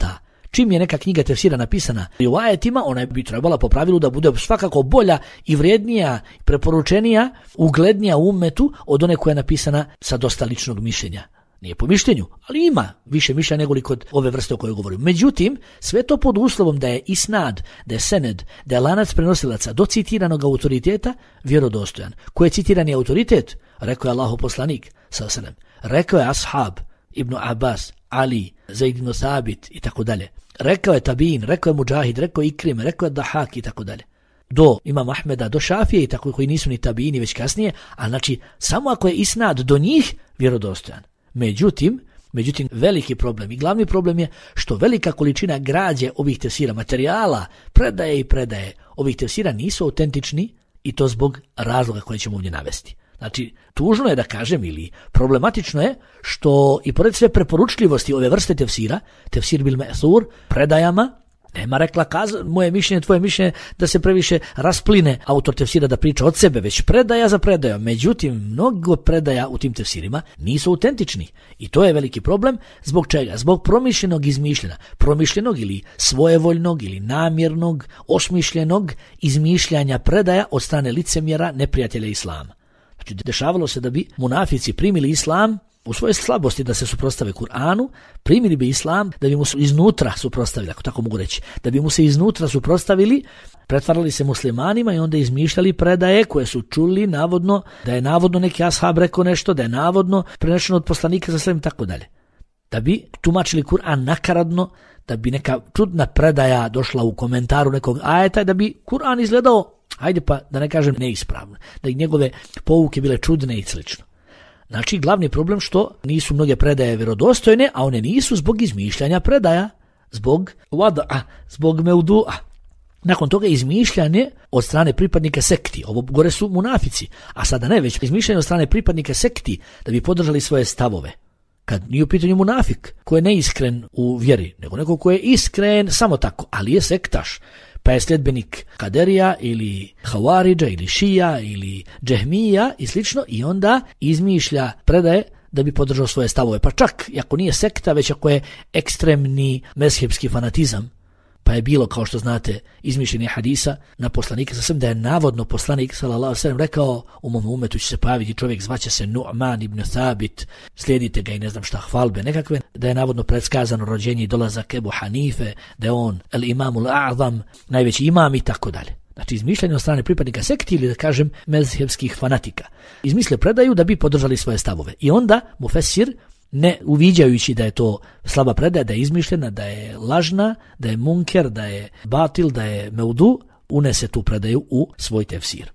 Čim je neka knjiga tefsira napisana rivajetima, ona bi trebala po pravilu da bude svakako bolja i vrijednija, preporučenija, uglednija u ummetu od one koja je napisana sa dosta ličnog mišljenja. Nije po mišljenju, ali ima više mišljenja nego li kod ove vrste o kojoj govorim. Međutim, sve to pod uslovom da je isnad, da je sened, da je lanac prenosilaca do citiranog autoriteta vjerodostojan. Ko je citirani autoritet? Rekao je Allahov poslanik, sallallahu alejhi ve sellem. Rekao je ashab, Ibn Abbas, Ali, Zaid ibn Thabit i tako dalje. Rekao je Tabiin, rekao je Mujahid, rekao je Ikrim, rekao je Dahak i tako dalje. Do Imama Ahmeda, do Šafije i tako koji nisu ni Tabiini već kasnije, a znači samo ako je isnad do njih vjerodostojan. Međutim, veliki problem i glavni problem je što velika količina građe ovih tefsira, materijala, predaje ovih tefsira nisu autentični i to zbog razloga koje ćemo ovdje navesti. Znači, tužno je da kažem ili problematično je što i pored sve preporučljivosti ove vrste tefsira, tefsir bil me'thur, predajama, nema rekla moje mišljenje, tvoje mišljenje da se previše raspline autor tefsira da priča od sebe, već predaja za predajom. Međutim, mnogo predaja u tim tefsirima nisu autentični. I to je veliki problem. Zbog čega? Zbog promišljenog izmišljena. Promišljenog ili svojevoljnog ili namjernog, osmišljenog izmišljanja predaja od strane licemjera, neprijatelja islama. Znači, dešavalo se da bi munafici primili islam u svojoj slabosti da se suprotstave Kur'anu, primili bi islam da bi mu se iznutra suprotstavili, ako tako mogu reći, da bi mu se iznutra suprotstavili, pretvarali se muslimanima i onda izmišljali predaje koje su čuli navodno, da je navodno neki ashab rekao nešto, da je navodno prenešeno od poslanika za sve i tako dalje. Da bi tumačili Kur'an nakaradno, da bi neka čudna predaja došla u komentaru nekog ajeta, da bi Kur'an izgledao, hajde pa da ne kažem neispravno, da i njegove pouke bile čudne i slično. Znači, glavni problem što nisu mnoge predaje vjerodostojne, a one nisu zbog izmišljanja predaja, zbog wada'a, zbog meudu'a. Nakon toga izmišljanje od strane pripadnika sekti, ovo gore su munafici, a sada ne, već izmišljanje od strane pripadnika sekti da bi podržali svoje stavove. Kad nije u pitanju munafik, ko je neiskren u vjeri, nego neko ko je iskren samo tako, ali je sektaš, pa je sljedbenik Kaderija ili Havaridža ili Šija ili Džehmija i slično i onda izmišlja predaje da bi podržao svoje stavove. Pa čak i ako nije sekta, već ako je ekstremni mezhebski fanatizam, pa je bilo, kao što znate, izmišljenje hadisa na poslanika sa svem da je navodno poslanik sallallahu alejhi ve sellem rekao u mom umetu će se pojaviti čovjek zvaće se Nu'man ibn Thabit, slijedite ga i ne znam šta hvalbe nekakve, da je navodno predskazano rođenje i dolazak Ebu Hanife, da je on el imamul a'zam, najveći imam i tako dalje. Znači izmišljanje od strane pripadnika sekti ili da kažem mezhebskih fanatika. Izmisle predaju da bi podržali svoje stavove. I onda mufesir, ne uviđajući da je to slaba predaja, da je izmišljena, da je lažna, da je munker, da je batil, da je meudu, unese tu predaju u svoj tefsir.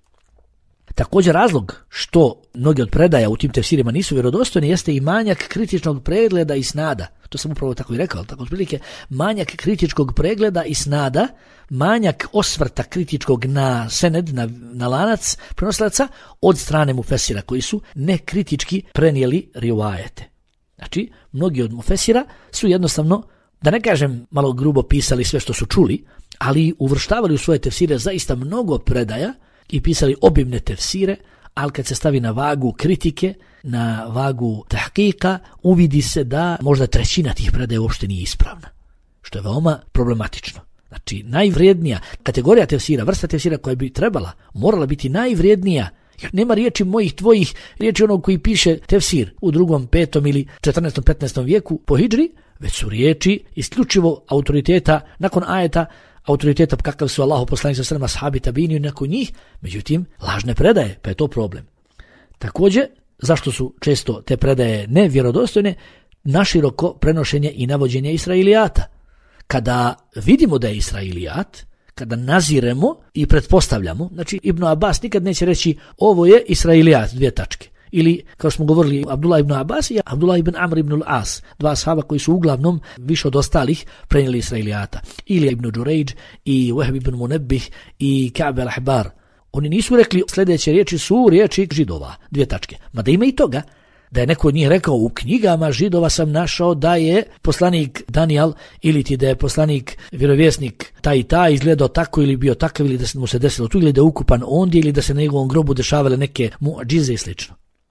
Također razlog što mnogi od predaja u tim tefsirima nisu vjerodostojni jeste i manjak kritičnog pregleda i snada. To sam upravo tako i rekao, tako otprilike manjak kritičkog pregleda i snada, manjak osvrta kritičkog na sened, na lanac prenosilaca od strane mufesira koji su nekritički prenijeli rivajete. Znači, mnogi od mufesira su jednostavno, da ne kažem malo grubo pisali sve što su čuli, ali uvrštavali u svoje tefsire zaista mnogo predaja i pisali obimne tefsire, ali kad se stavi na vagu kritike, na vagu tahkika, uvidi se da možda trećina tih predaja uopšte nije ispravna, što je veoma problematično. Znači, najvrijednija kategorija tefsira, vrsta tefsira koja bi morala biti najvrijednija, jer nema riječi mojih, tvojih, riječi onog koji piše tefsir u 2., 5. ili 14. 15. vijeku po hidžri, već su riječi isključivo autoriteta, nakon ajeta, autoriteta kakav su Allahov poslanik sa srema, ashabi, tabini i nakon njih, međutim, lažne predaje, pa je to problem. Također, zašto su često te predaje nevjerodostojne? Naširoko prenošenje i navođenje israilijata. Kada vidimo da je israilijat, kada naziremo i pretpostavljamo, znači Ibn Abbas nikad neće reći ovo je israilijat, 2 tačke. Ili, kao smo govorili, Abdullah ibn Abbas i Abdullah ibn Amr ibn al-As, 2 ashaba koji su uglavnom više od ostalih prenijeli israilijata. Ili ibn Đurejđ i Wahb ibn Munebbih i Ka'b al-Ahbar. Oni nisu rekli sljedeće riječi su riječi židova, 2 tačke. Mada ima i toga da je neko od njih rekao u knjigama židova sam našao da je poslanik Daniel ili ti da je poslanik vjerovjesnik taj i taj izgledao tako ili bio takav ili da se mu se desilo tu ili da je ukupan ondje ili da se na njegovom grobu dešavale neke muadžize i slično.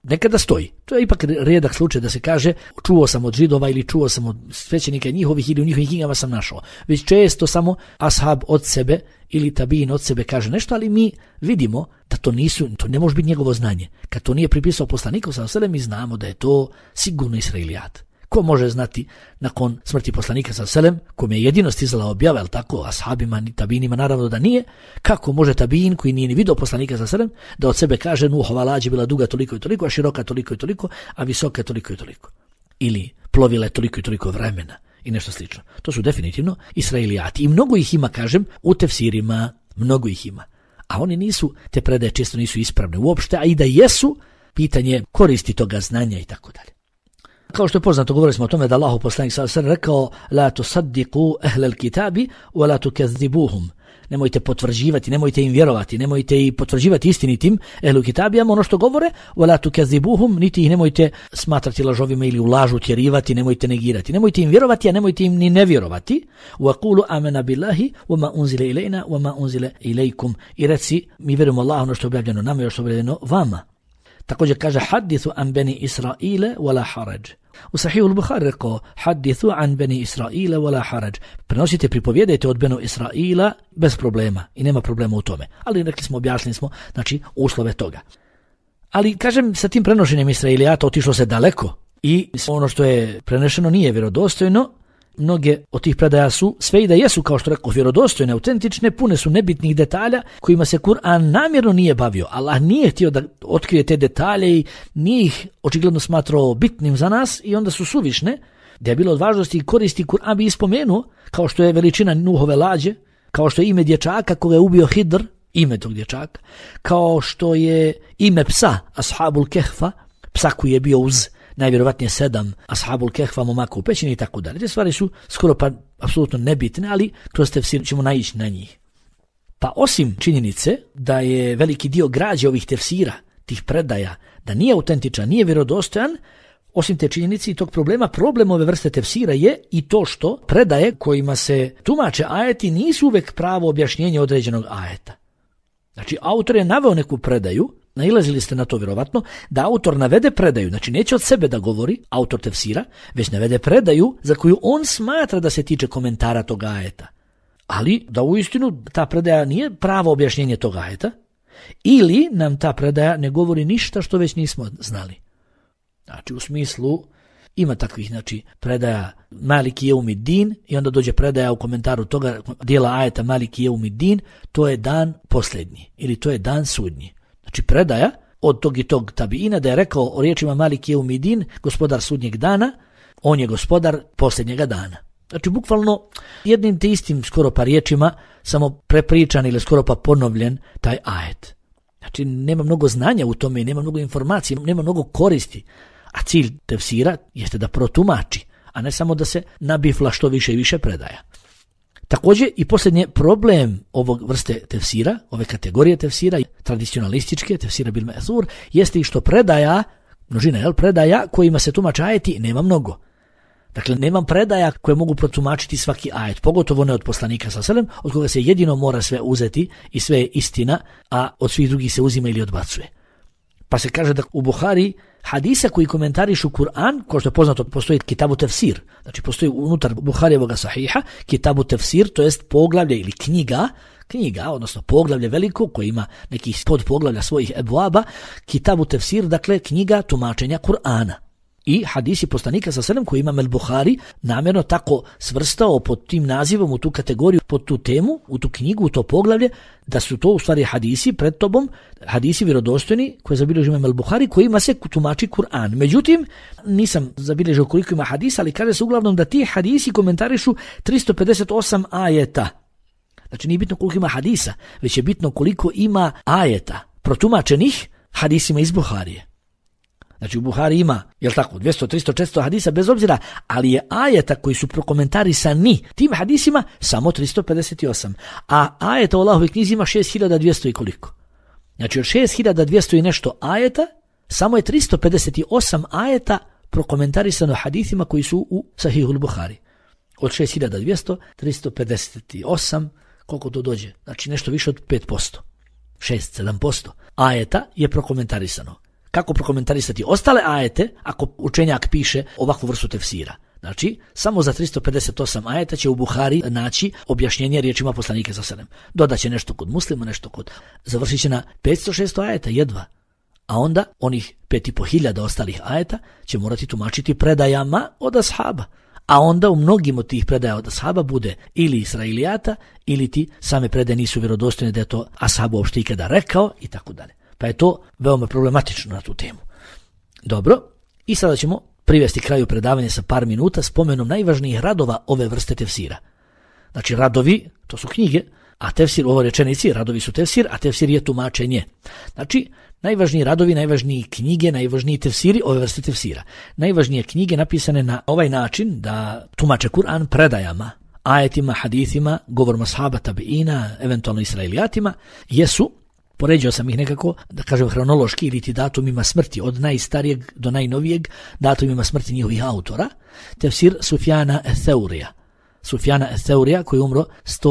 nekada stoji. To je ipak rijedak slučaj da se kaže čuo sam od Židova ili čuo sam od svećenika njihovih ili u njihovim knjigama sam našao. Već često samo ashab od sebe ili tabin od sebe kaže nešto, ali mi vidimo da to ne može biti njegovo znanje. Kad to nije pripisao poslaniku sallallahu alejhi ve sellem, mi znamo da je to sigurno Israilijat. Ko može znati nakon smrti poslanika sallallahu alejhi ve sellem, kome je jedino stizala objava, jel tako, ashabima ni tabinima naravno da nije, kako može tabin koji nije ni vidio poslanika sallallahu alejhi ve sellem da od sebe kaže Nuhova lađa bila duga toliko i toliko, a široka toliko i toliko, a visoka toliko i toliko. Ili plovila je toliko i toliko vremena i nešto slično. To su definitivno Israilijati i mnogo ih ima, kažem, u tefsirima, mnogo ih ima. A oni nisu, te predaje često nisu ispravne uopšte, a i da jesu, pitanje koristi toga znanja i tako dalje. Kao što je poznato, govorili smo o tome da Allahov poslanik sallallahu alejhi ve sellem rekao la tusaddiqu ahlal kitabi wa la tukazzibuhum. Nemojte potvrđivati, nemojte im vjerovati, nemojte i potvrđivati istinitim ehlu kitabijama ono što govore, wa la tukazzibuhum, niti ih nemojte smatrati lažovima ili u lažu tjerivati, nemojte negirati. Nemojte im vjerovati, a nemojte im ni nevjerovati. Wa qulu amana billahi wa ma unzila ilayna wa ma unzila ilaykum. I reci mi vjerujemo Allahu ono što je objavljeno nama i ono što je objavljeno vama. Također kaže hadithu an bani Israile wala haraj. U Sahihu al-Bukhari rekao hadithu an bani Israile wala haraj. Prenosite, pripovjedajte od benu Israila bez problema i nema problema u tome. Ali rekli smo, objasnili smo, znači uslove toga. Ali kažem, sa tim prenošenjem Israilijata otišlo se daleko i ono što je prenešeno nije vjerodostojno. Mnoge od tih predaja su, sve i da jesu, kao što rekao, vjerodostojne, autentične, pune su nebitnih detalja kojima se Kur'an namjerno nije bavio. Allah nije htio da otkrije te detalje i nije ih očigledno smatrao bitnim za nas i onda su suvišne. Da je bilo od važnosti i koristi, Kur'an bi ispomenuo, kao što je veličina Nuhove lađe, kao što je ime dječaka koga je ubio Hidr, ime tog dječaka, kao što je ime psa, Ashabul Kehfa, psa koji je bio uz najvjerovatnije 7 Ashabul Kehfa, momaka u pećini i tako dalje. Te stvari su skoro pa apsolutno nebitne, ali kroz tefsir ćemo naići na njih. Pa osim činjenice da je veliki dio građe ovih tefsira, tih predaja, da nije autentičan, nije vjerodostojan, osim te činjenice i tog problema, problem ove vrste tefsira je i to što predaje kojima se tumače ajeti nisu uvek pravo objašnjenje određenog ajeta. Znači, autor je naveo neku predaju, nailazili ste na to vjerovatno, da autor navede predaju, znači neće od sebe da govori, autor tefsira, već navede predaju za koju on smatra da se tiče komentara toga ajeta. Ali da uistinu ta predaja nije pravo objašnjenje toga ajeta, ili nam ta predaja ne govori ništa što već nismo znali. Znači u smislu, ima takvih, znači, predaja Maliki Jeumiddin i onda dođe predaja u komentaru toga dijela ajeta Maliki Jeumiddin, to je dan posljednji ili to je dan sudnji. Znači predaja od tog i tog tabiina da je rekao o riječima Maliki Jeumiddin, gospodar sudnjeg dana, on je gospodar posljednjega dana. Znači bukvalno jednim te istim skoro pa riječima, samo prepričan ili skoro pa ponovljen taj ajet. Znači nema mnogo znanja u tome, nema mnogo informacije, nema mnogo koristi. A cilj tefsira jeste da protumači, a ne samo da se nabifla što više i više predaja. Također i posljednje problem ovog vrste tefsira, ove kategorije tefsira, tradicionalističke, tefsira bil me'thur, jeste i što predaja, množina, predaja kojima se tumače ajeti nema mnogo. Dakle, nemam predaja koje mogu protumačiti svaki ajet, pogotovo ne od poslanika sallallahu alejhi ve sellem, od koga se jedino mora sve uzeti i sve je istina, a od svih drugih se uzima ili odbacuje. Pa se kaže da u Buhari hadisa koji komentarišu Kur'an, kao što je poznato, postoji kitabu tefsir, znači postoji unutar Buharijevog sahiha kitabu tefsir, to jest poglavlje ili knjiga, odnosno poglavlje veliko koje ima nekih podpoglavlja svojih ebuaba, kitabu tefsir, dakle knjiga tumačenja Kur'ana. I hadisi poslanika sallallahu alejhi ve sellem koji Imam al-Buhari namjerno tako svrstao pod tim nazivom u tu kategoriju, pod tu temu, u tu knjigu, u to poglavlje, da su to u stvari hadisi pred tobom, hadisi vjerodostojni koje zabilježio Imam al-Buhari kojima se tumači Kur'an. Međutim, nisam zabilježio koliko ima hadisa, ali kaže se uglavnom da ti hadisi komentarišu 358 ajeta. Znači nije bitno koliko ima hadisa, već je bitno koliko ima ajeta protumačenih hadisima iz Buharije. Znači u Buhari ima, jel tako, 200, 300, 400 hadisa bez obzira, ali je ajeta koji su prokomentarisani tim hadisima samo 358. A ajeta u Allahovoj knjizi ima 6200 i koliko. Znači od 6200 i nešto ajeta, samo je 358 ajeta prokomentarisano hadisima koji su u Sahihul Buhari. Od 6200, 358, koliko to dođe? Znači nešto više od 5%. 6-7% ajeta je prokomentarisano. kako prokomentarisati ostale ajete ako učenjak piše ovakvu vrstu tefsira. Znači, samo za 358 ajeta će u Buhari naći objašnjenje riječima poslanika sallallahu alejhi ve sellem. Dodaće nešto kod Muslima, nešto kod... Završit će na 500-600 ajeta, jedva. A onda onih 5.500 ostalih ajeta će morati tumačiti predajama od ashaba. A onda u mnogim od tih predaja od ashaba bude ili Israilijata, ili ti same predaje nisu vjerodostojne da je to ashab uopšte ikada rekao i tako dalje. Pa je to veoma problematično na tu temu. Dobro, i sada ćemo privesti kraju predavanja sa par minuta spomenom najvažnijih radova ove vrste tefsira. Znači radovi, to su knjige, a tefsir u ovoj rečenici, radovi su tefsir, a tefsir je tumačenje. Znači, najvažniji radovi, najvažniji knjige, najvažniji tefsiri ove vrste tefsira. Najvažnije knjige napisane na ovaj način da tumače Kur'an predajama, ajetima, hadithima, govorima ashaba, tabiina, eventualno Israilijatima, jesu, poređao sam ih nekako, da kažem hronološki ili ti datumima smrti, od najstarijeg do najnovijeg, datumima smrti njihovih autora, tefsir Sufjana Etheurija. Sufjana Etheurija koji je umro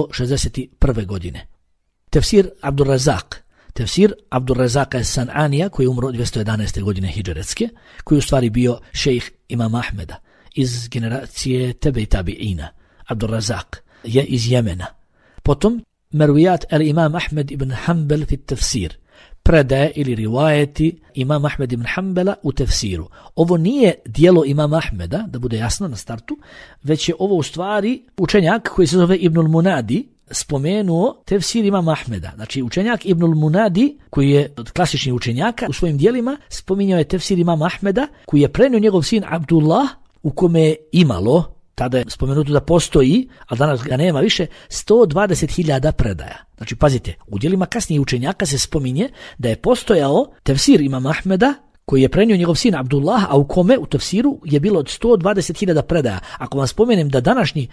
161. godine. Tefsir Abdurrazak. Tefsir Abdurrazaka San'anija koji je umro 211. godine hidžretske, koji je u stvari bio šejh Imama Ahmeda iz generacije tebe i tabiina. Abdurrazak je iz Jemena. Potom Mervijat el-Imam Ahmed ibn Hanbel fi tefsir. Predaje ili rivajeti Imam Ahmed ibn Hanbela u tefsiru. Ovo nije dijelo Imama Ahmeda, da bude jasno na startu, već je ovo u stvari učenjak koji se zove Ibnul Munadi spomenuo tefsir Imama Ahmeda. Znači učenjak Ibnul Munadi, koji je od klasičnih učenjaka, u svojim dijelima spominjao je tefsir Imama Ahmeda, koji je prenio njegov sin Abdullah, u kome je imalo, tada je spomenuto da postoji, a danas ga nema više, 120.000 predaja. Znači, pazite, u dijelima kasnijih učenjaka se spominje da je postojao tefsir Imama Ahmeda, koji je prenio njegov sin Abdullah, a u kome u tefsiru je bilo od 120.000 predaja. Ako vam spomenem da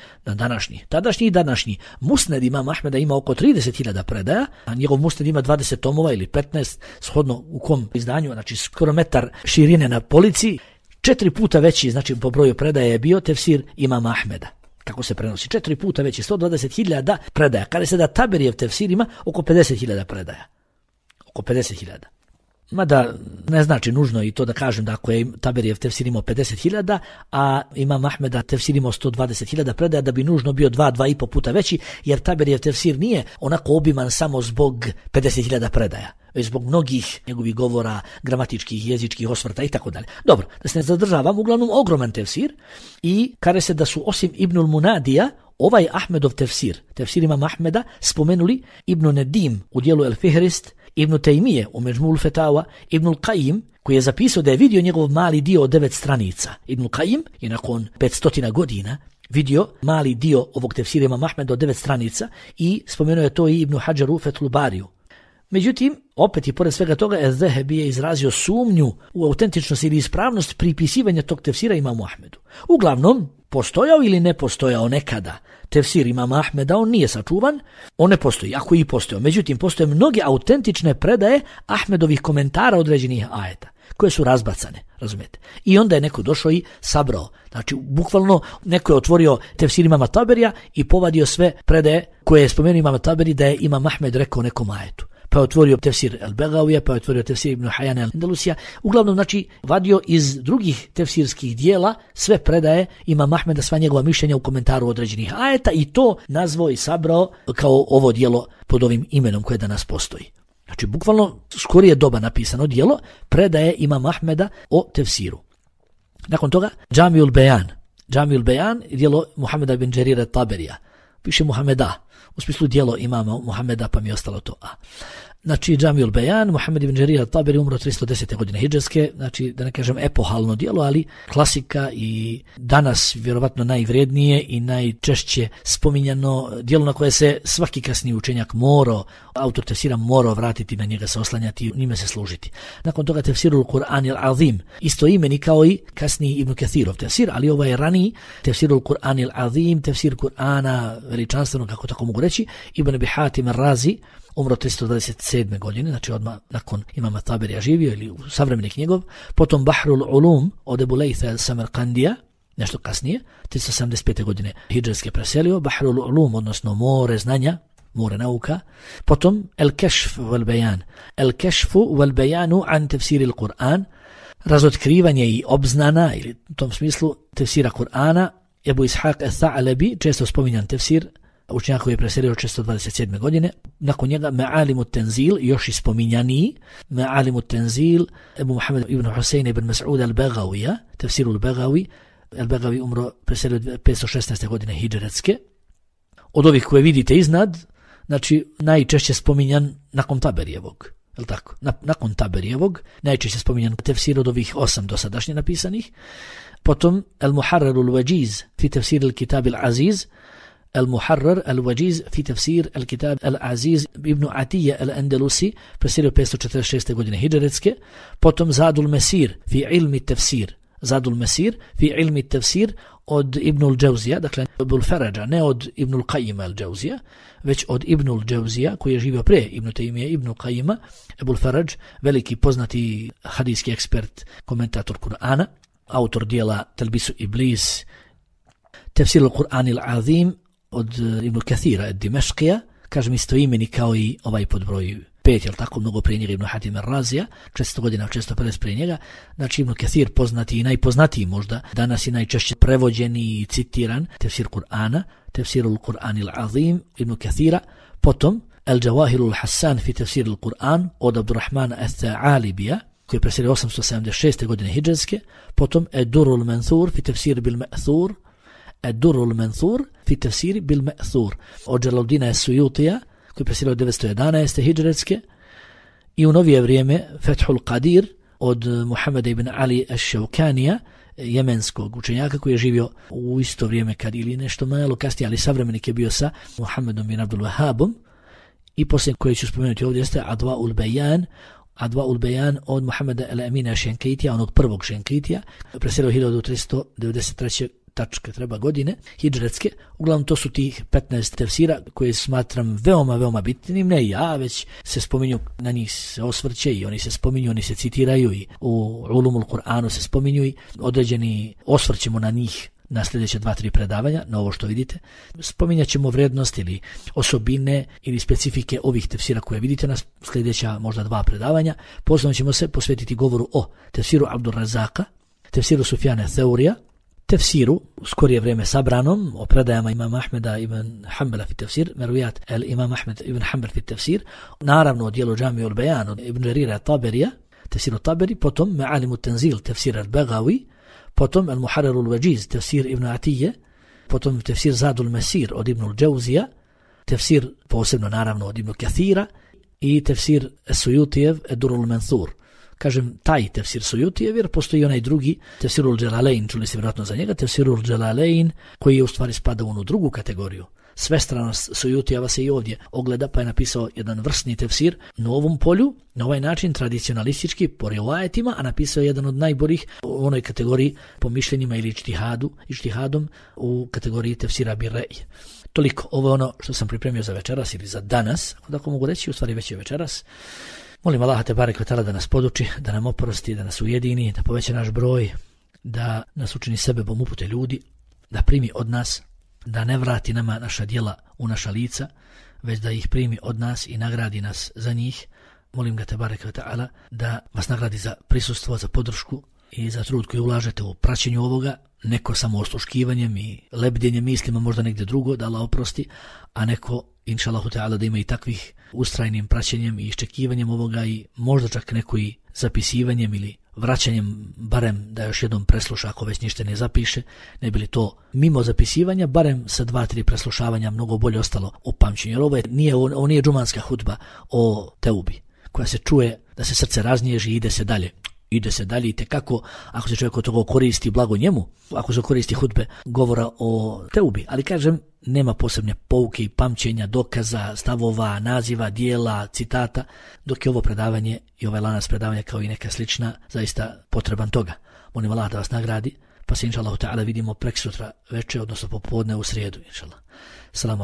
tadašnji musned Imama Ahmeda ima oko 30.000 predaja, a njegov musned ima 20 tomova ili 15, shodno u kom izdanju, znači skoro metar širine na polici, 4 puta veći, znači po broju predaja je bio tefsir Imama Ahmeda. Kako se prenosi? 4 puta veći, 120.000 predaja. Kada se da Taberijev tefsir ima oko 50.000 predaja. Oko 50.000. Mada ne znači nužno i to da kažem da ako je Taberijev tefsir imao 50.000, a Imam Ahmeda tefsir imao 120.000 predaja, da bi nužno bio 2,5 puta veći, jer Taberijev tefsir nije onako obiman samo zbog 50.000 predaja, već zbog mnogih njegovih govora, gramatičkih, jezičkih osvrta i tako dalje. Dobro, da se ne zadržavam, uglavnom ogroman tefsir, i kaže se da su osim Ibnul Munadija ovaj Ahmedov tefsir Imam Ahmeda spomenuli Ibn Nedim u dijelu El Fihrist, Ibn Tejmije u Međmul Fetawa, Ibnul Qajim koji je zapisao da je vidio njegov mali dio od 9 stranica. Ibnul Qajim je nakon 500 godina vidio mali dio ovog tefsira Imam Ahmeda od 9 stranica i spomenuo je to i Ibn Hadžar u Fethul Bariju. Međutim, opet i pored svega toga, Ez-Zehebi je izrazio sumnju u autentičnost ili ispravnost pripisivanja tog tefsira Imamu Ahmedu. Uglavnom, postojao ili ne postojao nekada tefsir Imama Ahmeda, on nije sačuvan, on ne postoji, ako i postojao. Međutim, postoje mnoge autentične predaje Ahmedovih komentara određenih ajeta, koje su razbacane, razumijete. I onda je neko došao i sabrao. Znači, bukvalno neko je otvorio tefsir Imama Taberija i povadio sve predaje koje je spomenuo Imama Taberi da je Imam Ahmed rekao nekom ajetu. Pa je otvorio tefsir El-Begavija, pa je otvorio tefsir Ibn Hajana El-Andalusija. Uglavnom, znači, vadio iz drugih tefsirskih dijela sve predaje Imama Ahmeda, sva njegova mišljenja u komentaru određenih ajeta i to nazvao i sabrao kao ovo dijelo pod ovim imenom koje danas postoji. Znači, bukvalno skorije doba napisano dijelo predaje Imama Ahmeda o tefsiru. Nakon toga, Džamiul Bejan, dijelo Muhameda bin Đerira Taberija. Piše Muhameda, u smislu dijelo imama Muhameda, pa mi je ostalo to A. Znači, Džamiul Bejan, Muhammed ibn Đerir al-Taberi umro 310. godine hidžretske, znači da ne kažem epohalno dijelo, ali klasika i danas vjerovatno najvrijednije i najčešće spominjano dijelo na koje se svaki kasniji učenjak morao, autor tefsira morao vratiti, na njega se oslanjati i njime se služiti. Nakon toga tefsirul Kur'an al-Azim, isto imeni kao i kasniji Ibn Kathirov tefsir, ali ovo je raniji tefsirul Kur'an al-Azim, tefsir Kur'ana veličanstveno, kako tako mogu reći, Ibn Abi Hatim ar-Razi, umro 327. godine, znači odmah nakon Imama Taberija živio ili savremenik njegov. Potom Bahrul Ulum od Ebu Lejtha Samarkandija, nešto kasnije, 375. godine hidžretske preselio. Bahrul Ulum, odnosno more znanja, more nauka. Potom el-kešf wal-bajan. El-kešfu wal-bajanu an tefsiri il-Kur'an, razotkrivanje i obznana, ili u tom smislu tefsira Kur'ana. Ebu Ishaq al-Tha'labi, često spominjan tefsir, učenjak koji je preselio 427. godine. Nakon njega Ma'alimu Tenzil, još i spominjaniji. Ma'alimu Tenzil, Ebu Muhammed ibn Husein ibn Mas'ud al-Bagawija, tefsiru al-Bagawi. Al-Bagawi umro, preselio 516. godine hidžretske. Od ovih koje vidite iznad, znači najčešće spominjan nakon Taberijevog. Je li tako? Nakon Taberijevog, najčešće spominjan tefsir od ovih 8 dosadašnje napisanih. Potom Al-Muharrar al-Wajiz fi tefsir al-Kitab al-Aziz. Al-Muharrar al-Wajiz fi tefsir al-Kitab al-Aziz ibn Atija al-Andalusi, preselio 546. godine hidžretske. Potom Zadul Mesir fi ilmi tefsir. Zadul Mesir fi ilmi tefsir od Ibnul Džauzija, dakle Ebul Farađa, ne od Ibnul Qajima al-Džauzija, već od Ibnul Džauzija, koji je živio pre Ibnu Tejmije, Ibnul Qajima. Ebul Farađ, veliki poznati hadijski ekspert, komentator Kur'ana, autor dijela Telbisu Iblis, Tefsir al-Qur'an al-Azim od Ibnu Kathira od Dimeškija, kažem isto imeni kao i ovaj podbroj 5, jel tako, mnogo prije njega Ibn Hatim al-Razija, 400 godina, 450 prije njega. Znači Ibn Kathir poznati i najpoznatiji možda, danas i najčešće prevođeni i citiran, tefsir Kur'ana, tefsirul Kur'an al-Azim Ibn Kathira. Potom Al-Jawahir al-Hassan fi tefsir al-Kur'an od Abdurrahmana al-Tha'alibija, koji je preselio 876. godine hidžretske. Potom Ad-Durrul Manthur fi tefsir bil Ma'thur, Ad-Durrul Manthur fi tefsir bil Ma'thur od Jalaluddina as-Suyutija, koji je preselio 911. hidžretske. I u novije vrijeme Fethul Qadir od Muhammeda ibn Ali al-Shawkanija, jemenskog učenjaka koji je živio u isto vrijeme kad ili nešto malo kasnije, ali savremenik je bio sa Muhammedom bin Abdul Wahabom. I posljednje koje ću spomenuti ovdje jeste Adwa'ul Bayan, Adwa'ul Bayan od Muhammeda al-Amina Šenkitija, onog prvog Šenkitija, preselio 1393. godine hidžretske. Uglavnom to su tih 15 tefsira koje smatram veoma bitnim, ne ja, već se spominju, na njih se osvrće i oni se spominju, oni se citiraju i u Ulumul Kur'anu se spominju i određeni osvrćemo na njih na sljedeće 2-3 predavanja, na ovo što vidite. Spominjat ćemo vrednost ili osobine ili specifike ovih tefsira koje vidite na sljedeća možda 2 predavanja. Posebno ćemo se posvetiti govoru o tefsiru Abdur Razaka, tefsiru Sufjana Theurija, tefsiru u skorije vrijeme sabranom o predajama imama Ahmeda ibn Hanbala fi tefsir, Merujat el imam Ahmed ibn Hanbal fi tefsir, naravno o dijelu Džamiul Bajan od Ibn Jarira Taberija, tefsiru Taberi, potom Ma'alimu Tenzil, tefsir al-Bagawi, potom Al-Muharrar al-Wajiz, tefsir Ibn Atije, potom tefsir Zadul Mesir od Ibnul Džauzija, tefsir posebno naravno od Ibn Kathira i tefsir Suyutijev Ad-Durrul Manthur. Kažem taj tefsir Suyutijev jer postoji onaj drugi tefsirul Dželalein, čuli ste vjerojatno za njega, tefsirul Dželalein koji je u stvari spada u onu drugu kategoriju. Svestranost Suyutijeva se i ovdje ogleda, pa je napisao jedan vrsni tefsir na ovom polju, na ovaj način tradicionalistički po rivajetima, a napisao je jedan od najboljih u onoj kategoriji po mišljenjima ili ištihadom u kategoriji tefsira Birrej. Toliko, ovo je ono što sam pripremio za večeras ili za danas, ako tako mogu reći, u stvari već je večeras. Molim Allaha te barek ve taala da nas poduči, da nam oprosti, da nas ujedini, da poveća naš broj, da nas učini sebebom upute ljudi, da primi od nas, da ne vrati nama naša djela u naša lica, već da ih primi od nas i nagradi nas za njih. Molim ga te barek ve taala da vas nagradi za prisustvo, za podršku i za trud koji ulažete u praćenju ovoga, neko samo osluškivanjem i lebdjenjem mislima možda negdje drugo, da Allah oprosti, a neko inšallahu ta'ala da ima i takvih ustrajnim praćenjem i iščekivanjem ovoga i možda čak neko i zapisivanjem ili vraćanjem, barem da još jednom presluša ako već ništa ne zapiše, ne bi li to mimo zapisivanja, barem sa 2-3 preslušavanja mnogo bolje ostalo u pamćenju. Jer ovo nije džumanska hudba o teubi koja se čuje da se srce raznježi i ide se dalje i tekako ako se čovjek od toga koristi blago njemu, ako se koristi hudbe govora o teubi, ali kažem nema posebne pouke i pamćenja, dokaza, stavova, naziva, dijela, citata, dok je ovo predavanje i ovaj lanac predavanja kao i neka slična zaista potreban toga. Molim Allah da vas nagradi, pa se inšallahu ta'ala vidimo preksutra večer, odnosno popodne u srijedu inšallah. Salamu